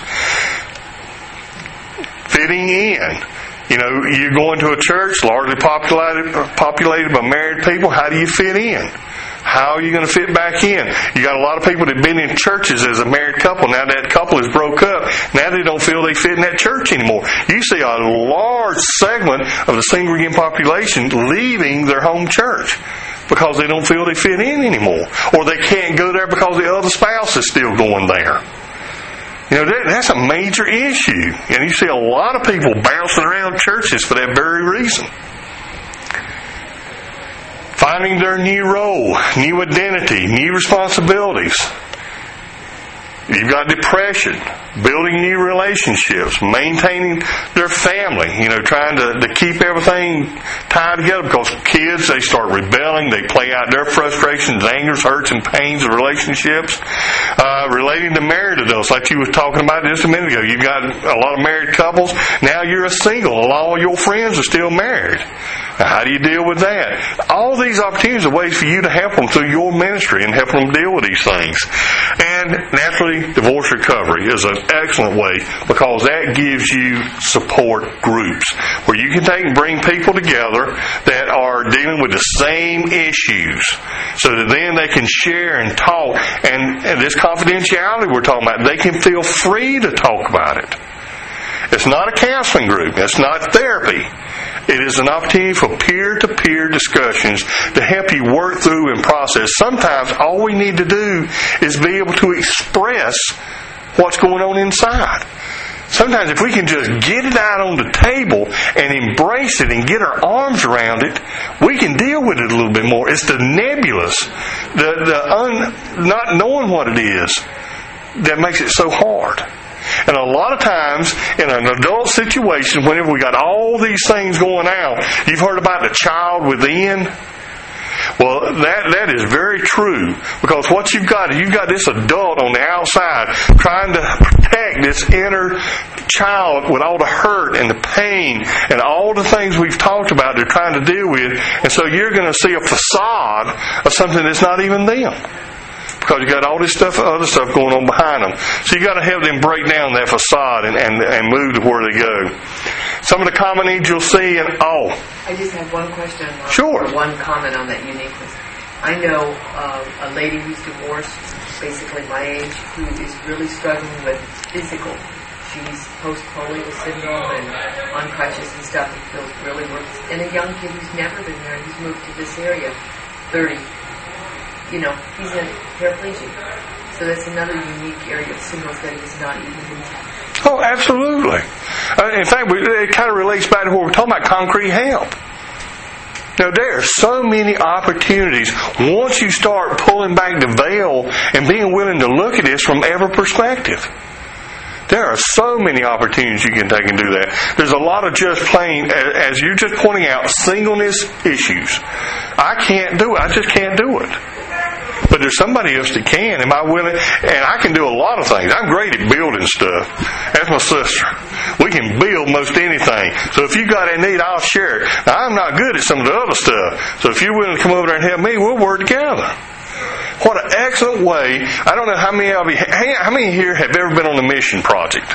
Fitting in. You know, you go into a church largely populated, populated by married people. How do you fit in? How are you going to fit back in? You got a lot of people that have been in churches as a married couple. Now that couple is broke up. Now they don't feel they fit in that church anymore. You see a large segment of the single-again population leaving their home church because they don't feel they fit in anymore. Or they can't go there because the other spouse is still going there. You know, that, that's a major issue. And you see a lot of people bouncing around churches for that very reason. Finding their new role, new identity, new responsibilities. You've got depression, building new relationships, maintaining their family, you know, trying to, to keep everything tied together because kids, they start rebelling, they play out their frustrations, angers, hurts, and pains of relationships. Uh, relating to married adults, like you were talking about just a minute ago. You've got a lot of married couples. Now you're a single, and all your friends are still married. Now, how do you deal with that? All these opportunities are ways for you to help them through your ministry and help them deal with these things. And naturally, divorce recovery is an excellent way because that gives you support groups where you can take and bring people together that are dealing with the same issues so that then they can share and talk. And, and this confidentiality we're talking about, they can feel free to talk about it. It's not a counseling group. It's not therapy. It is an opportunity for peer-to-peer discussions to help you work through and process. Sometimes all we need to do is be able to express what's going on inside. Sometimes if we can just get it out on the table and embrace it and get our arms around it, we can deal with it a little bit more. It's the nebulous, the, the un, not knowing what it is that makes it so hard. And a lot of times, in an adult situation, whenever we got all these things going out, you've heard about the child within. Well, that that is very true. Because what you've got is you've got this adult on the outside trying to protect this inner child with all the hurt and the pain and all the things we've talked about they're trying to deal with. And so you're going to see a facade of something that's not even them. Because you got all this stuff, other stuff going on behind them. So you got to help them break down that facade and, and, and move to where they go. Some of the common needs you'll see, and oh, I just have one question. Sure. Or one comment on that uniqueness. I know uh, a lady who's divorced, basically my age, who is really struggling with physical. She's post-polio syndrome and on crutches and stuff, and feels really worthless. And a young kid who's never been there, who's moved to this area, thirty. You know, he's a paraplegic. So that's another unique area of singles that is not even intact. Oh, absolutely. Uh, in fact, we, it kind of relates back to what we're talking about, concrete help. Now, there are so many opportunities once you start pulling back the veil and being willing to look at this from every perspective. There are so many opportunities you can take and do that. There's a lot of just plain, as you're just pointing out, singleness issues. I can't do it. I just can't do it. But there's somebody else that can. Am I willing? And I can do a lot of things. I'm great at building stuff. That's my sister. We can build most anything. So if you got a need, I'll share it. Now, I'm not good at some of the other stuff. So if you're willing to come over there and help me, we'll work together. What an excellent way. I don't know how many of you, how many here have ever been on a mission project?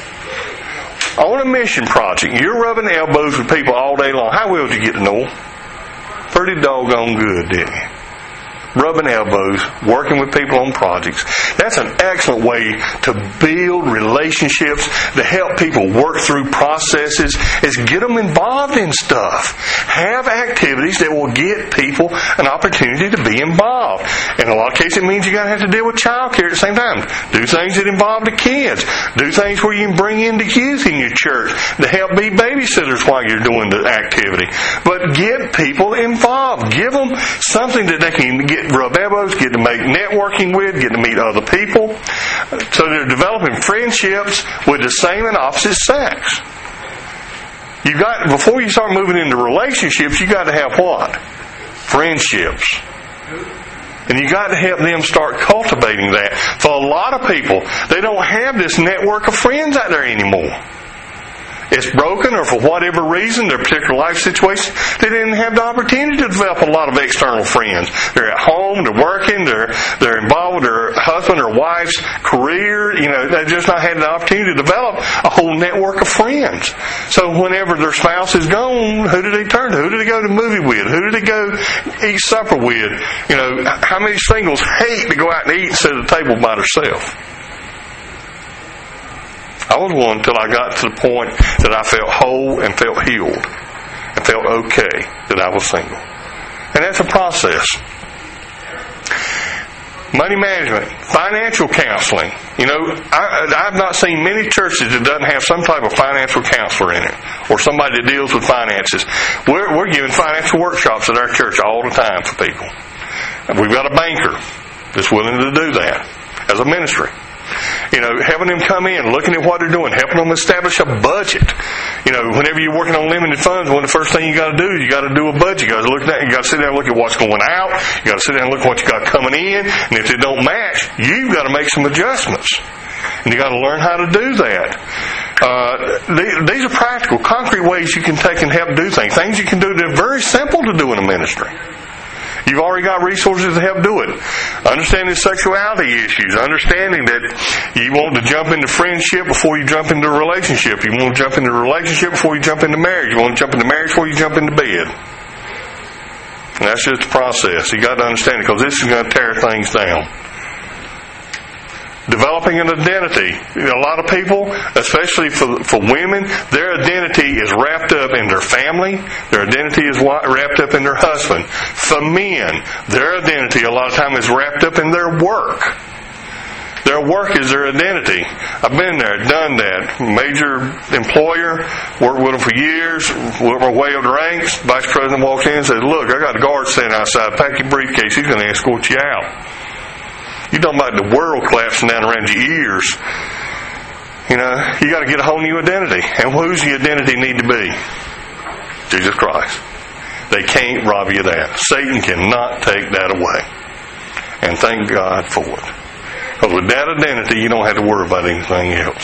On a mission project, you're rubbing elbows with people all day long. How well did you get to know them? Pretty doggone good, didn't you? rubbing elbows, working with people on projects. That's an excellent way to build relationships, to help people work through processes, is get them involved in stuff. Have activities that will get people an opportunity to be involved. In a lot of cases, it means you're going to have to deal with child care at the same time. Do things that involve the kids. Do things where you can bring in the youth in your church to help be babysitters while you're doing the activity. But get people involved. Give them something that they can get rub elbows, get to make networking with, get to meet other people. So they're developing friendships with the same and opposite sex. You got before you start moving into relationships, you got to have what? Friendships. And you got to help them start cultivating that. For a lot of people, they don't have this network of friends out there anymore. It's broken, or for whatever reason, their particular life situation, they didn't have the opportunity to develop a lot of external friends. They're at home, they're working, they're they're involved with their husband or wife's career. You know, they just not had the opportunity to develop a whole network of friends. So whenever their spouse is gone, who do they turn to? Who do they go to the movie with? Who do they go eat supper with? You know, how many singles hate to go out and eat and sit at the table by themselves? I was one until I got to the point that I felt whole and felt healed and felt okay that I was single. And that's a process. Money management, financial counseling. You know, I, I've not seen many churches that doesn't have some type of financial counselor in it or somebody that deals with finances. We're, we're giving financial workshops at our church all the time for people. And we've got a banker that's willing to do that as a ministry. You know, having them come in, looking at what they're doing, helping them establish a budget. You know, whenever you're working on limited funds, one of the first things you got to do is you got to do a budget. You got to look at that. You got to sit down and look at what's going out. You got to sit down and look at what you got coming in. And if they don't match, you've got to make some adjustments. And you got to learn how to do that. Uh, these are practical, concrete ways you can take and help do things. Things you can do that are very simple to do in a ministry. You've already got resources to help do it. Understanding sexuality issues. Understanding that you want to jump into friendship before you jump into a relationship. You want to jump into a relationship before you jump into marriage. You want to jump into marriage before you jump into bed. And that's just the process. You got to understand it because this is going to tear things down. Developing an identity. A lot of people, especially for for women, their identity is wrapped up in their family. Their identity is wrapped up in their husband. For men, their identity a lot of time is wrapped up in their work. Their work is their identity. I've been there, done that. Major employer, worked with them for years, worked my way up the ranks. Vice president walks in and says, "Look, I got a guard standing outside. Pack your briefcase. He's going to escort you out." You're talking about the world collapsing down around your ears. You know, you got to get a whole new identity. And who's the identity need to be? Jesus Christ. They can't rob you of that. Satan cannot take that away. And thank God for it. Because with that identity, you don't have to worry about anything else.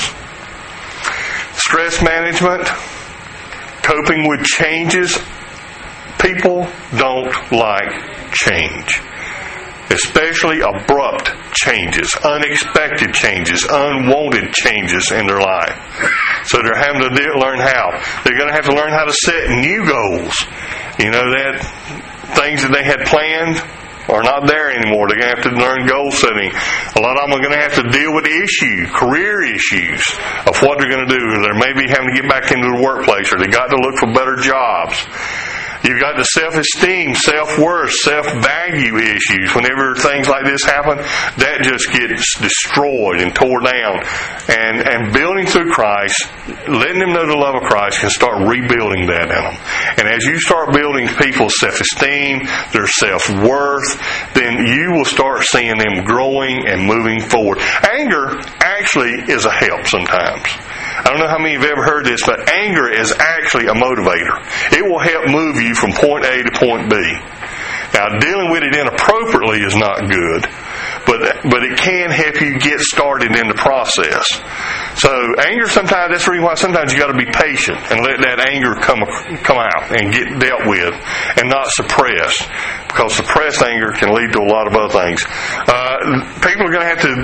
Stress management, coping with changes. People don't like change. Especially abrupt changes, unexpected changes, unwanted changes in their life. So they're having to de- learn how. They're going to have to learn how to set new goals. You know, that things that they had planned are not there anymore. They're going to have to learn goal setting. A lot of them are going to have to deal with issues, career issues of what they're going to do. They may be having to get back into the workplace, or they got to look for better jobs. You've got the self-esteem, self-worth, self-value issues. Whenever things like this happen, that just gets destroyed and tore down. And and building through Christ, letting them know the love of Christ, can start rebuilding that in them. And as you start building people's self-esteem, their self-worth, then you will start seeing them growing and moving forward. Anger actually is a help sometimes. I don't know how many of you have ever heard this, but anger is actually a motivator. It will help move you from point A to point B. Now, dealing with it inappropriately is not good, but but it can help you get started in the process. So anger sometimes, that's the reason why sometimes you got to be patient and let that anger come come out and get dealt with and not suppressed, because suppressed anger can lead to a lot of other things. Uh, people are going to have to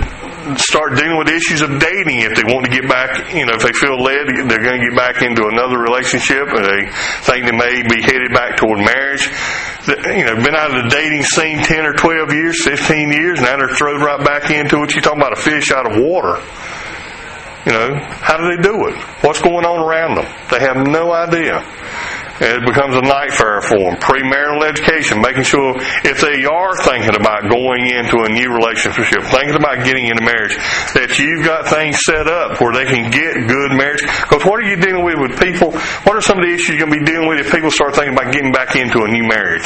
start dealing with issues of dating if they want to get back, you know, if they feel led, they're going to get back into another relationship and they think they may be headed back toward marriage. You know, been out of the dating scene ten or twelve years, fifteen years, now they're thrown right back into it. You're talking about a fish out of water. You know, how do they do it? What's going on around them? They have no idea. It becomes a nightmare for them. Premarital education, making sure if they are thinking about going into a new relationship, thinking about getting into marriage, that you've got things set up where they can get good marriage. Because what are you dealing with with people? What are some of the issues you're going to be dealing with if people start thinking about getting back into a new marriage?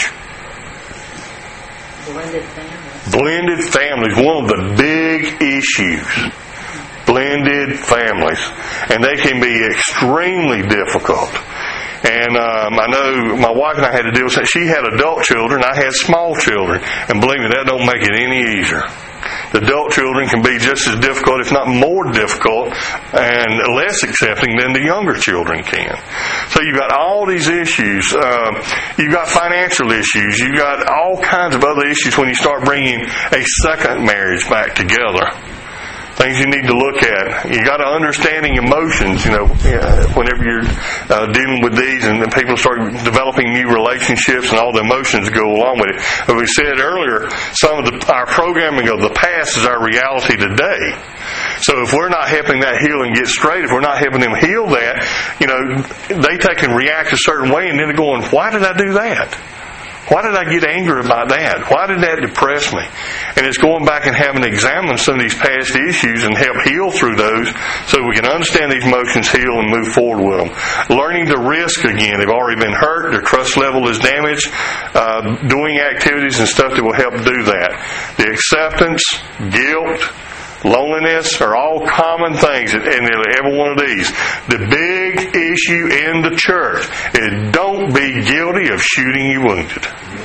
Blended families. Blended families, one of the big issues. Blended families. And they can be extremely difficult. And um, I know my wife and I had to deal with that. She had adult children, I had small children. And believe me, that don't make it any easier. The adult children can be just as difficult, if not more difficult, and less accepting than the younger children can. So you've got all these issues. Um, you've got financial issues. You've got all kinds of other issues when you start bringing a second marriage back together. Things you need to look at. You got to understanding emotions, you know, whenever you're uh, dealing with these, and then people start developing new relationships and all the emotions go along with it. But we said earlier, some of the, our programming of the past is our reality today. So if we're not helping that healing get straight, if we're not helping them heal that, you know, they take and react a certain way, and then they're going, why did I do that? Why did I get angry about that? Why did that depress me? And it's going back and having to examine some of these past issues and help heal through those so we can understand these emotions, heal, and move forward with them. Learning the risk again. They've already been hurt. Their trust level is damaged. Uh, doing activities and stuff that will help do that. The acceptance, guilt, loneliness are all common things in every one of these. The big issue in the church is don't be guilty of shooting you wounded.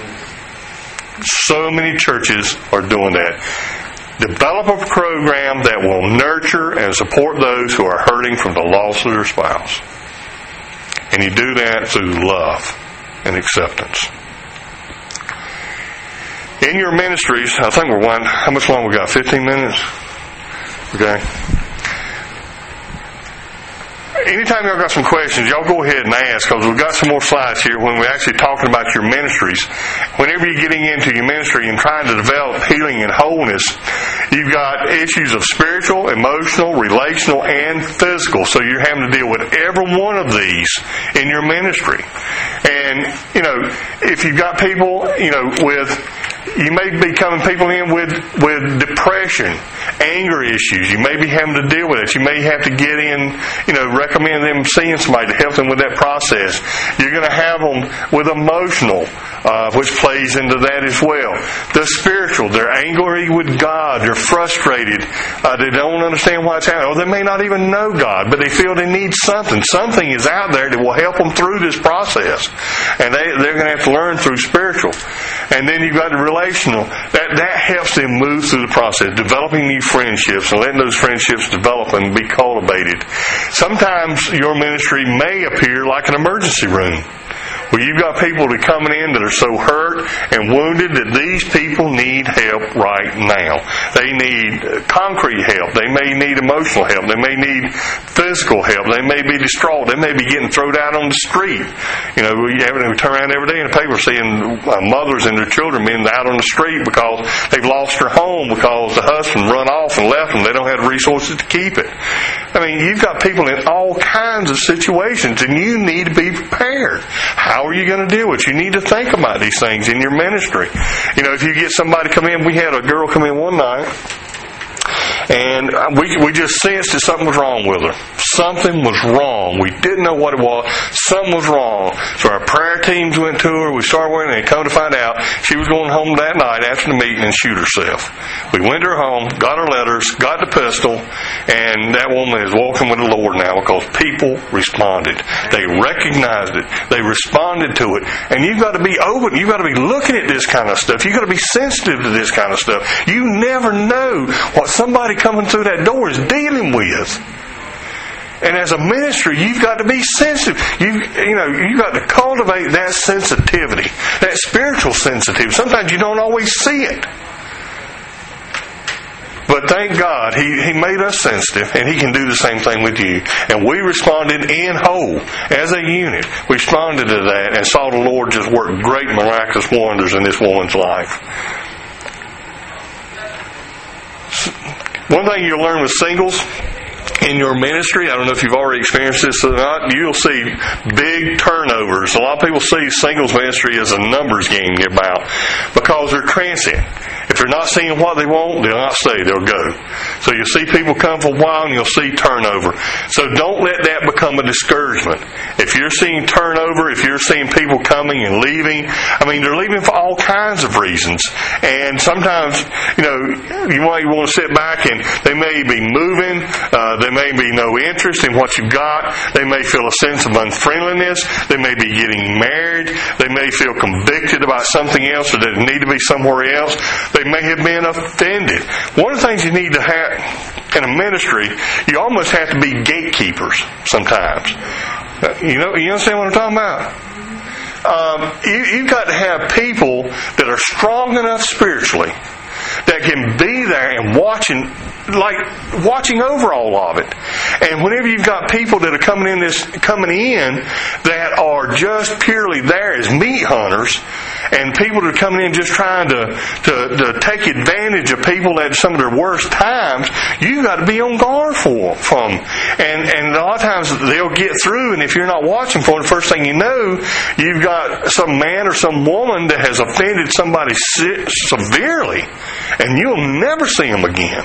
So many churches are doing that. Develop a program that will nurture and support those who are hurting from the loss of their spouse. And you do that through love and acceptance. In your ministries, I think we're one, how much longer we got? fifteen minutes? Okay. Anytime y'all got some questions, y'all go ahead and ask, because we've got some more slides here when we're actually talking about your ministries. Whenever you're getting into your ministry and trying to develop healing and wholeness, you've got issues of spiritual, emotional, relational, and physical. So you're having to deal with every one of these in your ministry. And, you know, if you've got people, you know, with... You may be coming people in with, with depression, anger issues. You may be having to deal with it. You may have to get in, you know, recommend them seeing somebody to help them with that process. You're going to have them with emotional, uh, which plays into that as well. The spiritual, they're angry with God. They're frustrated. Uh, they don't understand what's happening. Or they may not even know God, but they feel they need something. Something is out there that will help them through this process. And they, they're going to have to learn through spiritual. And then you've got the relational. That that helps them move through the process, developing new friendships and letting those friendships develop and be cultivated. Sometimes your ministry may appear like an emergency room, where you've got people that are coming in that are so hurt and wounded that these people need help right now. They need concrete help. They may need emotional help. They may need physical help. They may be distraught. They may be getting thrown out on the street. You know, we, have, we turn around every day in the paper seeing uh, mothers and their children being out on the street because they've lost their home because the husband run off and left them. They don't have the resources to keep it. I mean, you've got people in all kinds of situations, and you need to be prepared. How are you going to deal with it? You need to think about these things in your ministry. You know, if you get somebody come in, we had a girl come in one night, and we we just sensed that something was wrong with her. Something was wrong. We didn't know what it was. Something was wrong. So our prayer teams went to her. We started working, and come to find out she was going home that night after the meeting and shoot herself. We went to her home, got her letters, got the pistol, and that woman is walking with the Lord now because people responded. They recognized it. They responded to it. And you've got to be open. You've got to be looking at this kind of stuff. You've got to be sensitive to this kind of stuff. You never know what somebody coming through that door is dealing with. And as a ministry, you've got to be sensitive. You you know, you've got to cultivate that sensitivity, that spiritual sensitivity. Sometimes you don't always see it. But thank God, He, he made us sensitive, and He can do the same thing with you. And we responded in whole, as a unit. We responded to that and saw the Lord just work great miraculous wonders in this woman's life. One thing you'll learn with singles in your ministry, I don't know if you've already experienced this or not, you'll see big turnovers. A lot of people see singles ministry as a numbers game about because they're transient. If they're not seeing what they want, they'll not stay, they'll go. So you'll see people come for a while and you'll see turnover. So don't let that become a discouragement. If you're seeing turnover, if you're seeing people coming and leaving, I mean, they're leaving for all kinds of reasons. And sometimes, you know, you might want to sit back and they may be moving, uh, there may be no interest in what you've got, they may feel a sense of unfriendliness, they may be getting married, they may feel convicted about something else or that they need to be somewhere else. They may have been offended. One of the things you need to have in a ministry, you almost have to be gatekeepers sometimes. You know, you understand what I'm talking about? Um, you, you've got to have people that are strong enough spiritually that can be there and watching, like watching over all of it. And whenever you've got people that are coming in this, coming in that are just purely there as meat hunters, and people that are coming in just trying to, to, to take advantage of people at some of their worst times, you've got to be on guard for from. And and a lot of times they'll get through, and if you're not watching for them, the first thing you know, you've got some man or some woman that has offended somebody severely, and you'll never see them again.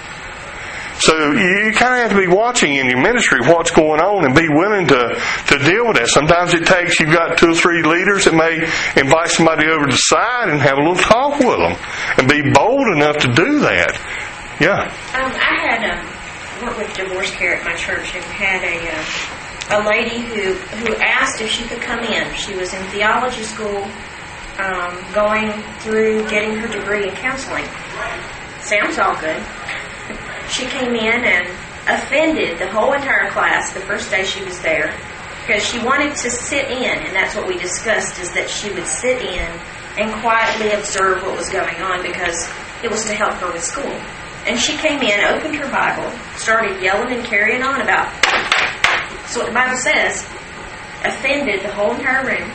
So you kind of have to be watching in your ministry what's going on and be willing to, to deal with that. Sometimes it takes, you've got two or three leaders that may invite somebody over to the side and have a little talk with them and be bold enough to do that. Yeah. Um, I had um, worked with divorce care at my church and had a uh, a lady who, who asked if she could come in. She was in theology school, um, going through getting her degree in counseling. Sounds all good. She came in and offended the whole entire class the first day she was there because she wanted to sit in, and that's what we discussed, is that she would sit in and quietly observe what was going on because it was to help her with school. And she came in, opened her Bible, started yelling and carrying on about, so what the Bible says, offended the whole entire room.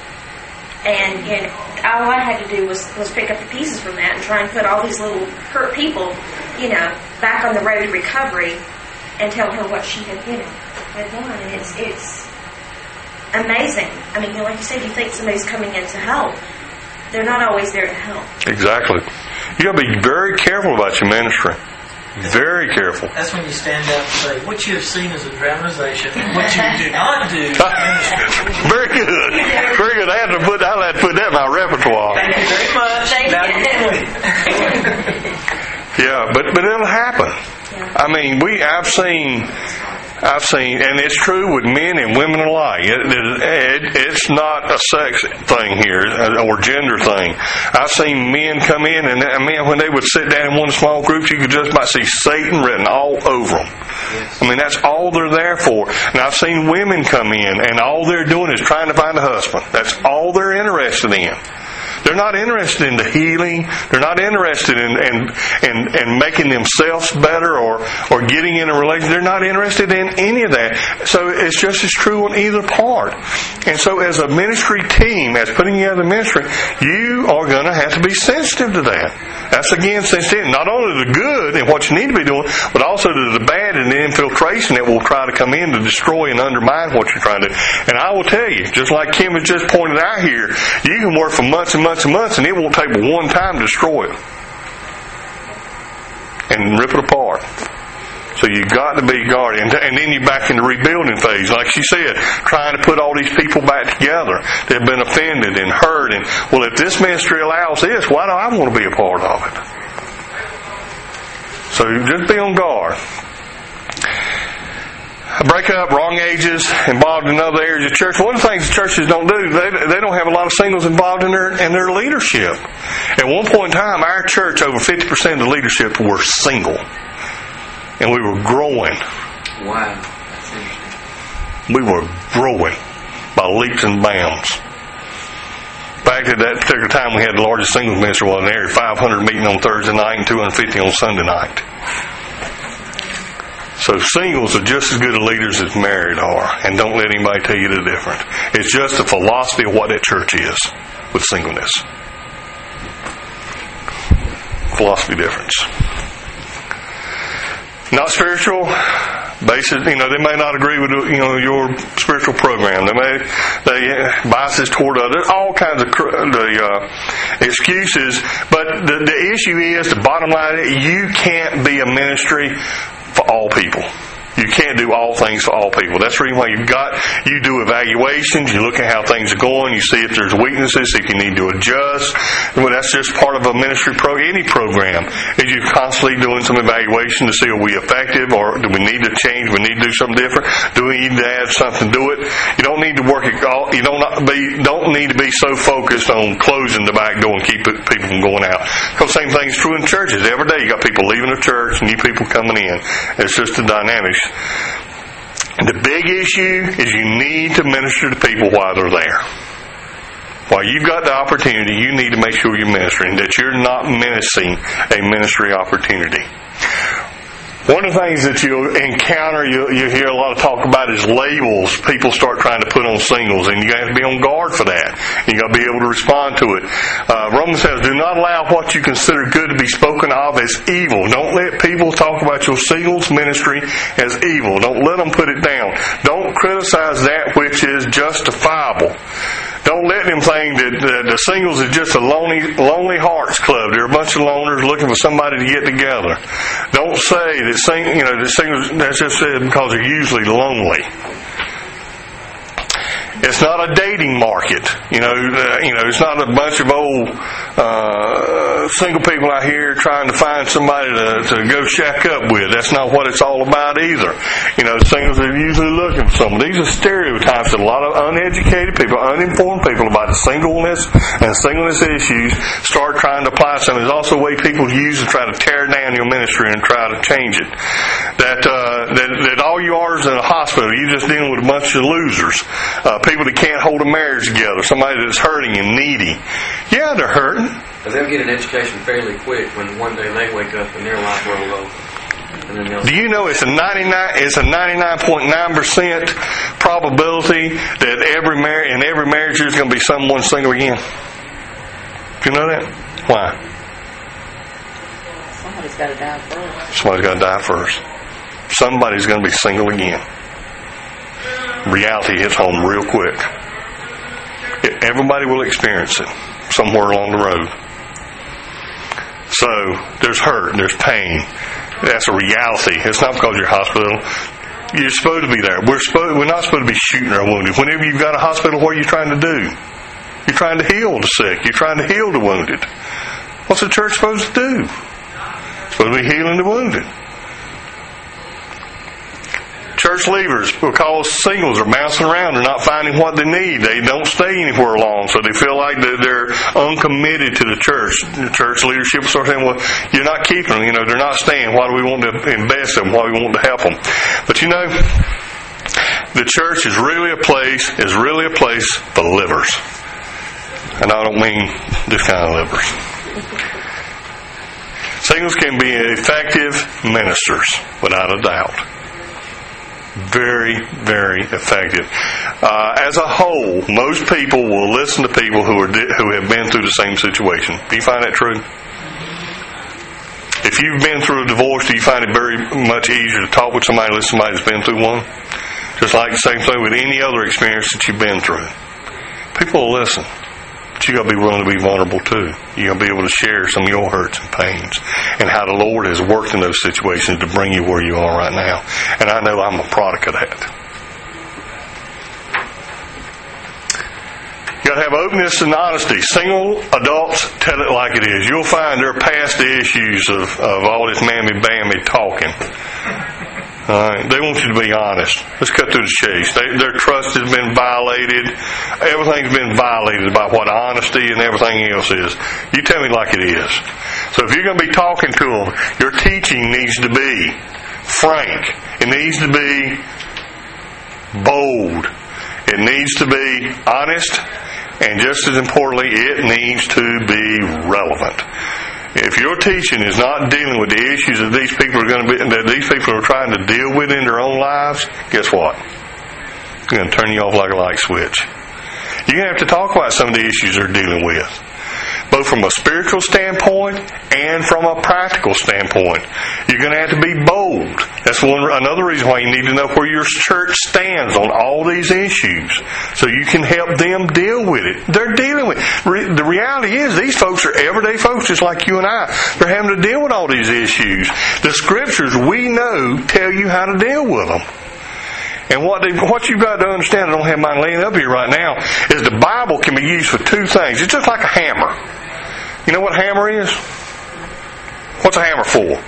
And, and all I had to do was, was pick up the pieces from that and try and put all these little hurt people, you know, back on the road to recovery and tell her what she had, you know, had done. And it's it's amazing. I mean, you know, like you said, you think somebody's coming in to help. They're not always there to help. Exactly. You got to be very careful about your ministry. Very careful. That's when you stand up and say, what you have seen is a dramatization, and what you do not do is ministry. Very good. Very good. I had to put, I had to put that in my repertoire. Thank you very much. Thank you. Yeah, but, but it'll happen. Yeah. I mean, we, I've seen, I've seen, and it's true with men and women alike. It, it, it's not a sex thing here or gender thing. I've seen men come in, and I mean, when they would sit down in one of the small groups, you could just about see Satan written all over them. I mean, that's all they're there for. And I've seen women come in, and all they're doing is trying to find a husband. That's all they're interested in. They're not interested in the healing. They're not interested in in, in, in making themselves better or, or getting in a relationship. They're not interested in any of that. So it's just as true on either part. And so as a ministry team, as putting together the ministry, you are going to have to be sensitive to that. That's again sensitive, not only to the good and what you need to be doing, but also to the bad and the infiltration that will try to come in to destroy and undermine what you're trying to do. And I will tell you, just like Kim has just pointed out here, you can work for months and months and months and it won't take but one time to destroy it and rip it apart. So you've got to be guarded. And, and then you're back in the rebuilding phase. Like she said, trying to put all these people back together that have been offended and hurt. And, well, if this ministry allows this, why do I want to be a part of it? So just be on guard. Break up, wrong ages, involved in other areas of church. One of the things churches don't do, they, they don't have a lot of singles involved in their in their leadership. At one point in time, our church, over fifty percent of the leadership were single. And we were growing. Wow, that's interesting. We were growing by leaps and bounds. In fact, at that particular time, we had the largest singles ministry in the area, five hundred meeting on Thursday night and two hundred fifty on Sunday night. So singles are just as good a leaders as married are, and don't let anybody tell you the difference. It's just the philosophy of what that church is with singleness. Philosophy difference. Not spiritual. Basis, you know, they may not agree with you know your spiritual program. They may they uh, biases toward others. All kinds of cr- the uh, excuses. But the, the issue is, the bottom line is, you can't be a ministry for all people. You can't do all things for all people. That's the reason why you've got, you do evaluations, you look at how things are going, you see if there's weaknesses, if you need to adjust. Well, that's just part of a ministry pro, any program. Is you're constantly doing some evaluation to see are we effective, or do we need to change, we need to do something different, do we need to add something to it. You don't need to work it all, you don't be, don't need to be so focused on closing the back door and keep it, people from going out. Because the same thing is true in churches. Every day you got people leaving the church, new people coming in. It's just the dynamics. The big issue is you need to minister to people while they're there. While you've got the opportunity, you need to make sure you're ministering, that you're not missing a ministry opportunity. One of the things that you'll encounter, you'll, you hear a lot of talk about, is labels people start trying to put on singles, and you have to be on guard for that. You got to be able to respond to it. Uh, Romans says, do not allow what you consider good to be spoken of as evil. Don't let people talk about your singles ministry as evil. Don't let them put it down. Don't criticize that which is justifiable. Don't let them think that the, the singles is just a lonely, lonely hearts club. They're a bunch of loners looking for somebody to get together. Don't say that sing, you know, the singles, that's just said because they're usually lonely. It's not a dating market, you know. Uh, you know, it's not a bunch of old uh, single people out here trying to find somebody to, to go shack up with. That's not what it's all about either. You know, singles are usually looking for someone. These are stereotypes that a lot of uneducated people, uninformed people about the singleness and singleness issues start trying to apply something. There's also a way people use to try to tear down your ministry and try to change it. That uh, that, that all you are is in a hospital. You're just dealing with a bunch of losers. Uh, people that can't hold a marriage together, somebody that's hurting and needy. Yeah, they're hurting. But they'll get an education fairly quick when one day they wake up and their life rolls over. And then they'll Do you know it's a ninety-nine? It's a ninety-nine point nine percent probability that every mar- in every marriage there's going to be someone single again. Do you know that? Why? Somebody's got to die first. Somebody's got to die first. Somebody's going to be single again. Reality hits home real quick. Everybody will experience it somewhere along the road. So there's hurt, there's pain. That's a reality. It's not because you're hospital. You're supposed to be there. We're supposed, we're not supposed to be shooting our wounded. Whenever you've got a hospital, what are you trying to do? You're trying to heal the sick. You're trying to heal the wounded. What's the church supposed to do? It's supposed to be healing the wounded. Church leavers, because singles are bouncing around, they're not finding what they need. They don't stay anywhere long, so they feel like they're uncommitted to the church. The church leadership will start saying, well, you're not keeping them. You know, they're not staying. Why do we want to invest in them? Why do we want to help them? But you know, the church is really a place, is really a place for livers. And I don't mean this kind of livers. Singles can be effective ministers, without a doubt. Very, very effective. Uh, as a whole, most people will listen to people who are who have been through the same situation. Do you find that true? If you've been through a divorce, do you find it very much easier to talk with somebody than somebody that's been through one? Just like the same thing with any other experience that you've been through. People will listen. But you got to be willing to be vulnerable too. You got to be able to share some of your hurts and pains and how the Lord has worked in those situations to bring you where you are right now. And I know I'm a product of that. You got to have openness and honesty. Single adults tell it like it is. You'll find they're past the issues of, of all this mammy-bammy talking. Uh, they want you to be honest. Let's cut through the chase. They, their trust has been violated. Everything's been violated about what honesty and everything else is. You tell me like it is. So if you're going to be talking to them, your teaching needs to be frank. It needs to be bold. It needs to be honest. And just as importantly, it needs to be relevant. If your teaching is not dealing with the issues that these people are going to be, that these people are trying to deal with in their own lives, guess what? It's going to turn you off like a light switch. You're going to have to talk about some of the issues they're dealing with, both from a spiritual standpoint and from a practical standpoint. You're going to have to be bold. That's one another reason why you need to know where your church stands on all these issues, so you can help them deal with it. They're dealing with it. The reality is these folks are everyday folks just like you and I. They're having to deal with all these issues. The Scriptures, we know, tell you how to deal with them. And what they, what you've got to understand, I don't have mine laying up here right now, is the Bible can be used for two things. It's just like a hammer. You know what a hammer is? What's a hammer for?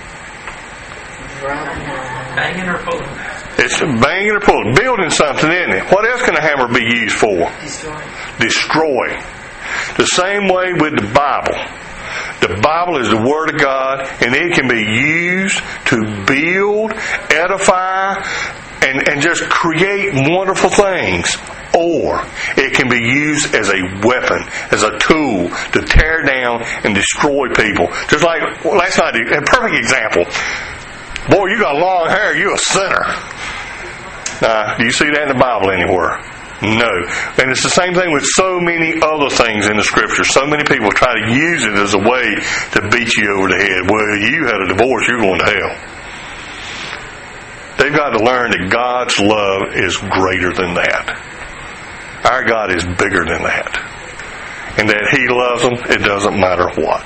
Banging or pulling? It's banging or pulling. Building something, isn't it? What else can a hammer be used for? Destroy. Destroy. The same way with the Bible. The Bible is the Word of God, and it can be used to build, edify, and, and just create wonderful things. Or it can be used as a weapon, as a tool to tear down and destroy people. Just like last night, a perfect example. Boy, you got long hair, you're a sinner. Now, do you see that in the Bible anywhere? No. And it's the same thing with so many other things in the Scripture. So many people try to use it as a way to beat you over the head. Well, you had a divorce, you're going to hell. They've got to learn that God's love is greater than that. Our God is bigger than that. And that He loves them, it doesn't matter what.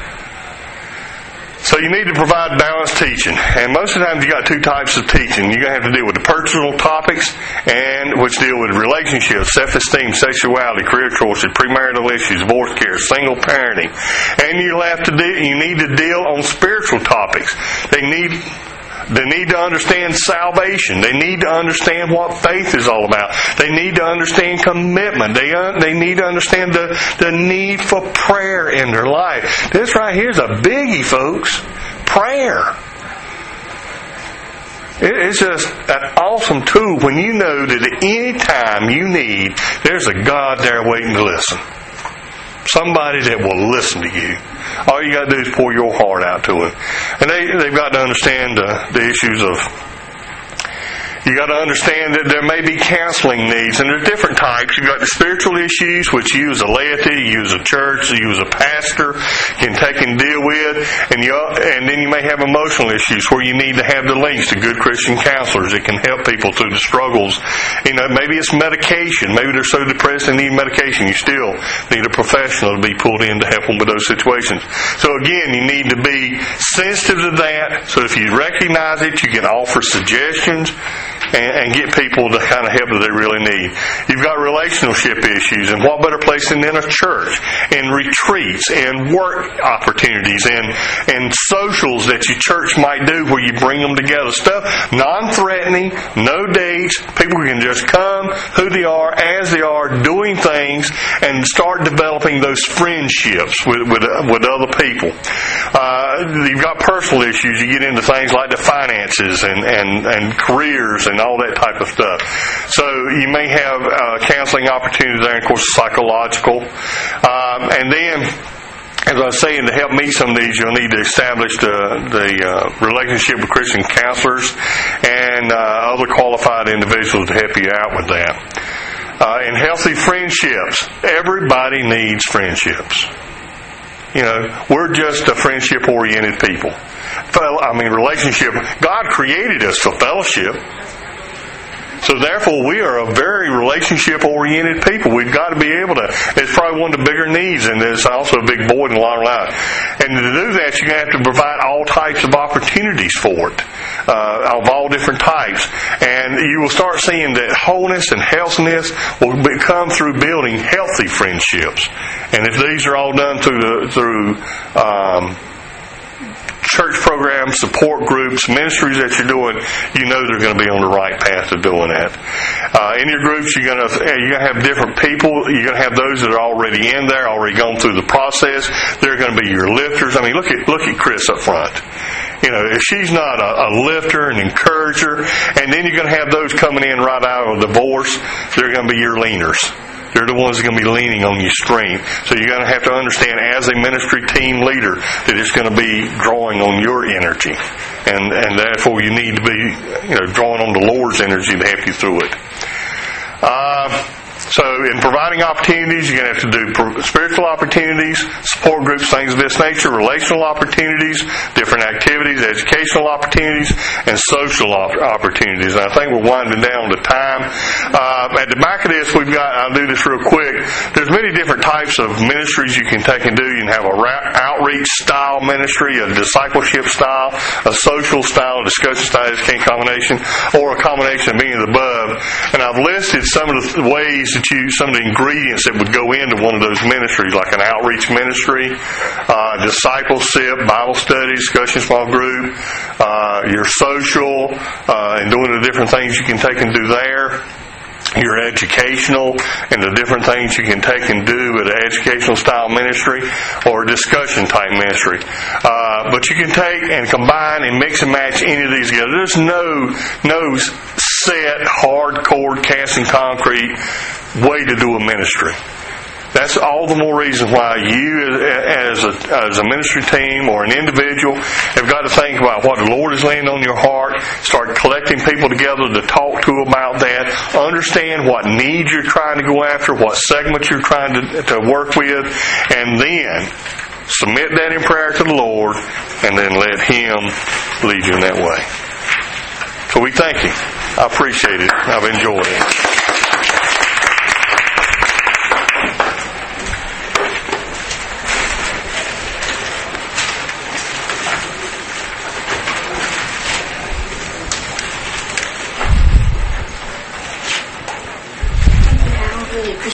So you need to provide balanced teaching. And most of the time you got two types of teaching. You're going to have to deal with the personal topics, and which deal with relationships, self-esteem, sexuality, career choices, premarital issues, divorce care, single parenting. And you have to de- you need to deal on spiritual topics. They need They need to understand salvation. They need to understand what faith is all about. They need to understand commitment. They uh, they need to understand the, the need for prayer in their life. This right here is a biggie, folks. Prayer. It, it's just an awesome tool when you know that at any time you need, there's a God there waiting to listen. Somebody that will listen to you. All you got to do is pour your heart out to Him. And they, they've got to understand uh, the issues of... You got to understand that there may be counseling needs, and there's different types. You've got the spiritual issues, which you as a laity, you as a church, you as a pastor can take and deal with, and you and then you may have emotional issues where you need to have the links to good Christian counselors that can help people through the struggles. You know, maybe it's medication. Maybe they're so depressed they need medication. You still need a professional to be pulled in to help them with those situations. So again, you need to be sensitive to that. So if you recognize it, you can offer suggestions. And, and get people the kind of help that they really need. You've got relationship issues, and what better place than in a church, and retreats, and work opportunities, and and socials that your church might do where you bring them together. Stuff non-threatening, no dates. People can just come who they are, as they are, doing things, and start developing those friendships with with, uh, with other people. Uh, you've got personal issues. You get into things like the finances and and, and careers and all that type of stuff. So you may have uh, counseling opportunities there, and of course psychological. Um, and then, as I was saying, to help meet some of these, you'll need to establish the, the uh, relationship with Christian counselors and uh, other qualified individuals to help you out with that. Uh, and healthy friendships. Everybody needs friendships. You know, we're just a friendship-oriented people. I mean, relationship. God created us for fellowship. So therefore, we are a very relationship-oriented people. We've got to be able to. It's probably one of the bigger needs, and it's also a big void in a lot of lives. And to do that, you're going to have to provide all types of opportunities for it, uh, of all different types. And you will start seeing that wholeness and healthiness will come through building healthy friendships. And if these are all done through the, through um, church programs, support groups, ministries that you're doing, you know they're going to be on the right path of doing that. Uh, in your groups, you're going to you're going to have different people. You're going to have those that are already in there, already gone through the process. They're going to be your lifters. I mean, look at look at Chris up front. You know, if she's not a, a lifter and encourager, and then you're going to have those coming in right out of a divorce, they're going to be your leaners. They're the ones that are going to be leaning on your strength. So you're going to have to understand as a ministry team leader that it's going to be drawing on your energy. And, and therefore you need to be, you know, drawing on the Lord's energy to help you through it. Uh, So in providing opportunities, you're going to have to do spiritual opportunities, support groups, things of this nature, relational opportunities, different activities, educational opportunities, and social op- opportunities. And I think we're winding down to time. Uh, at the back of this, we've got, I'll do this real quick, there's many different types of ministries you can take and do. You can have a ra- outreach style ministry, a discipleship style, a social style, a discussion style, education combination, or a combination of any of the above. And I've listed some of the ways that you, some of the ingredients that would go into one of those ministries, like an outreach ministry, uh, discipleship, Bible study, discussion small group, uh, your social, uh, and doing the different things you can take and do there. Your educational and the different things you can take and do with an educational style ministry or a discussion type ministry. Uh, but you can take and combine and mix and match any of these together. There's no no set, hardcore, cast in concrete way to do a ministry. That's all the more reason why you as a, as a ministry team or an individual have got to think about what the Lord is laying on your heart, start collecting people together to talk to about that, understand what needs you're trying to go after, what segments you're trying to, to work with, and then submit that in prayer to the Lord and then let Him lead you in that way. So we thank you. I appreciate it. I've enjoyed it.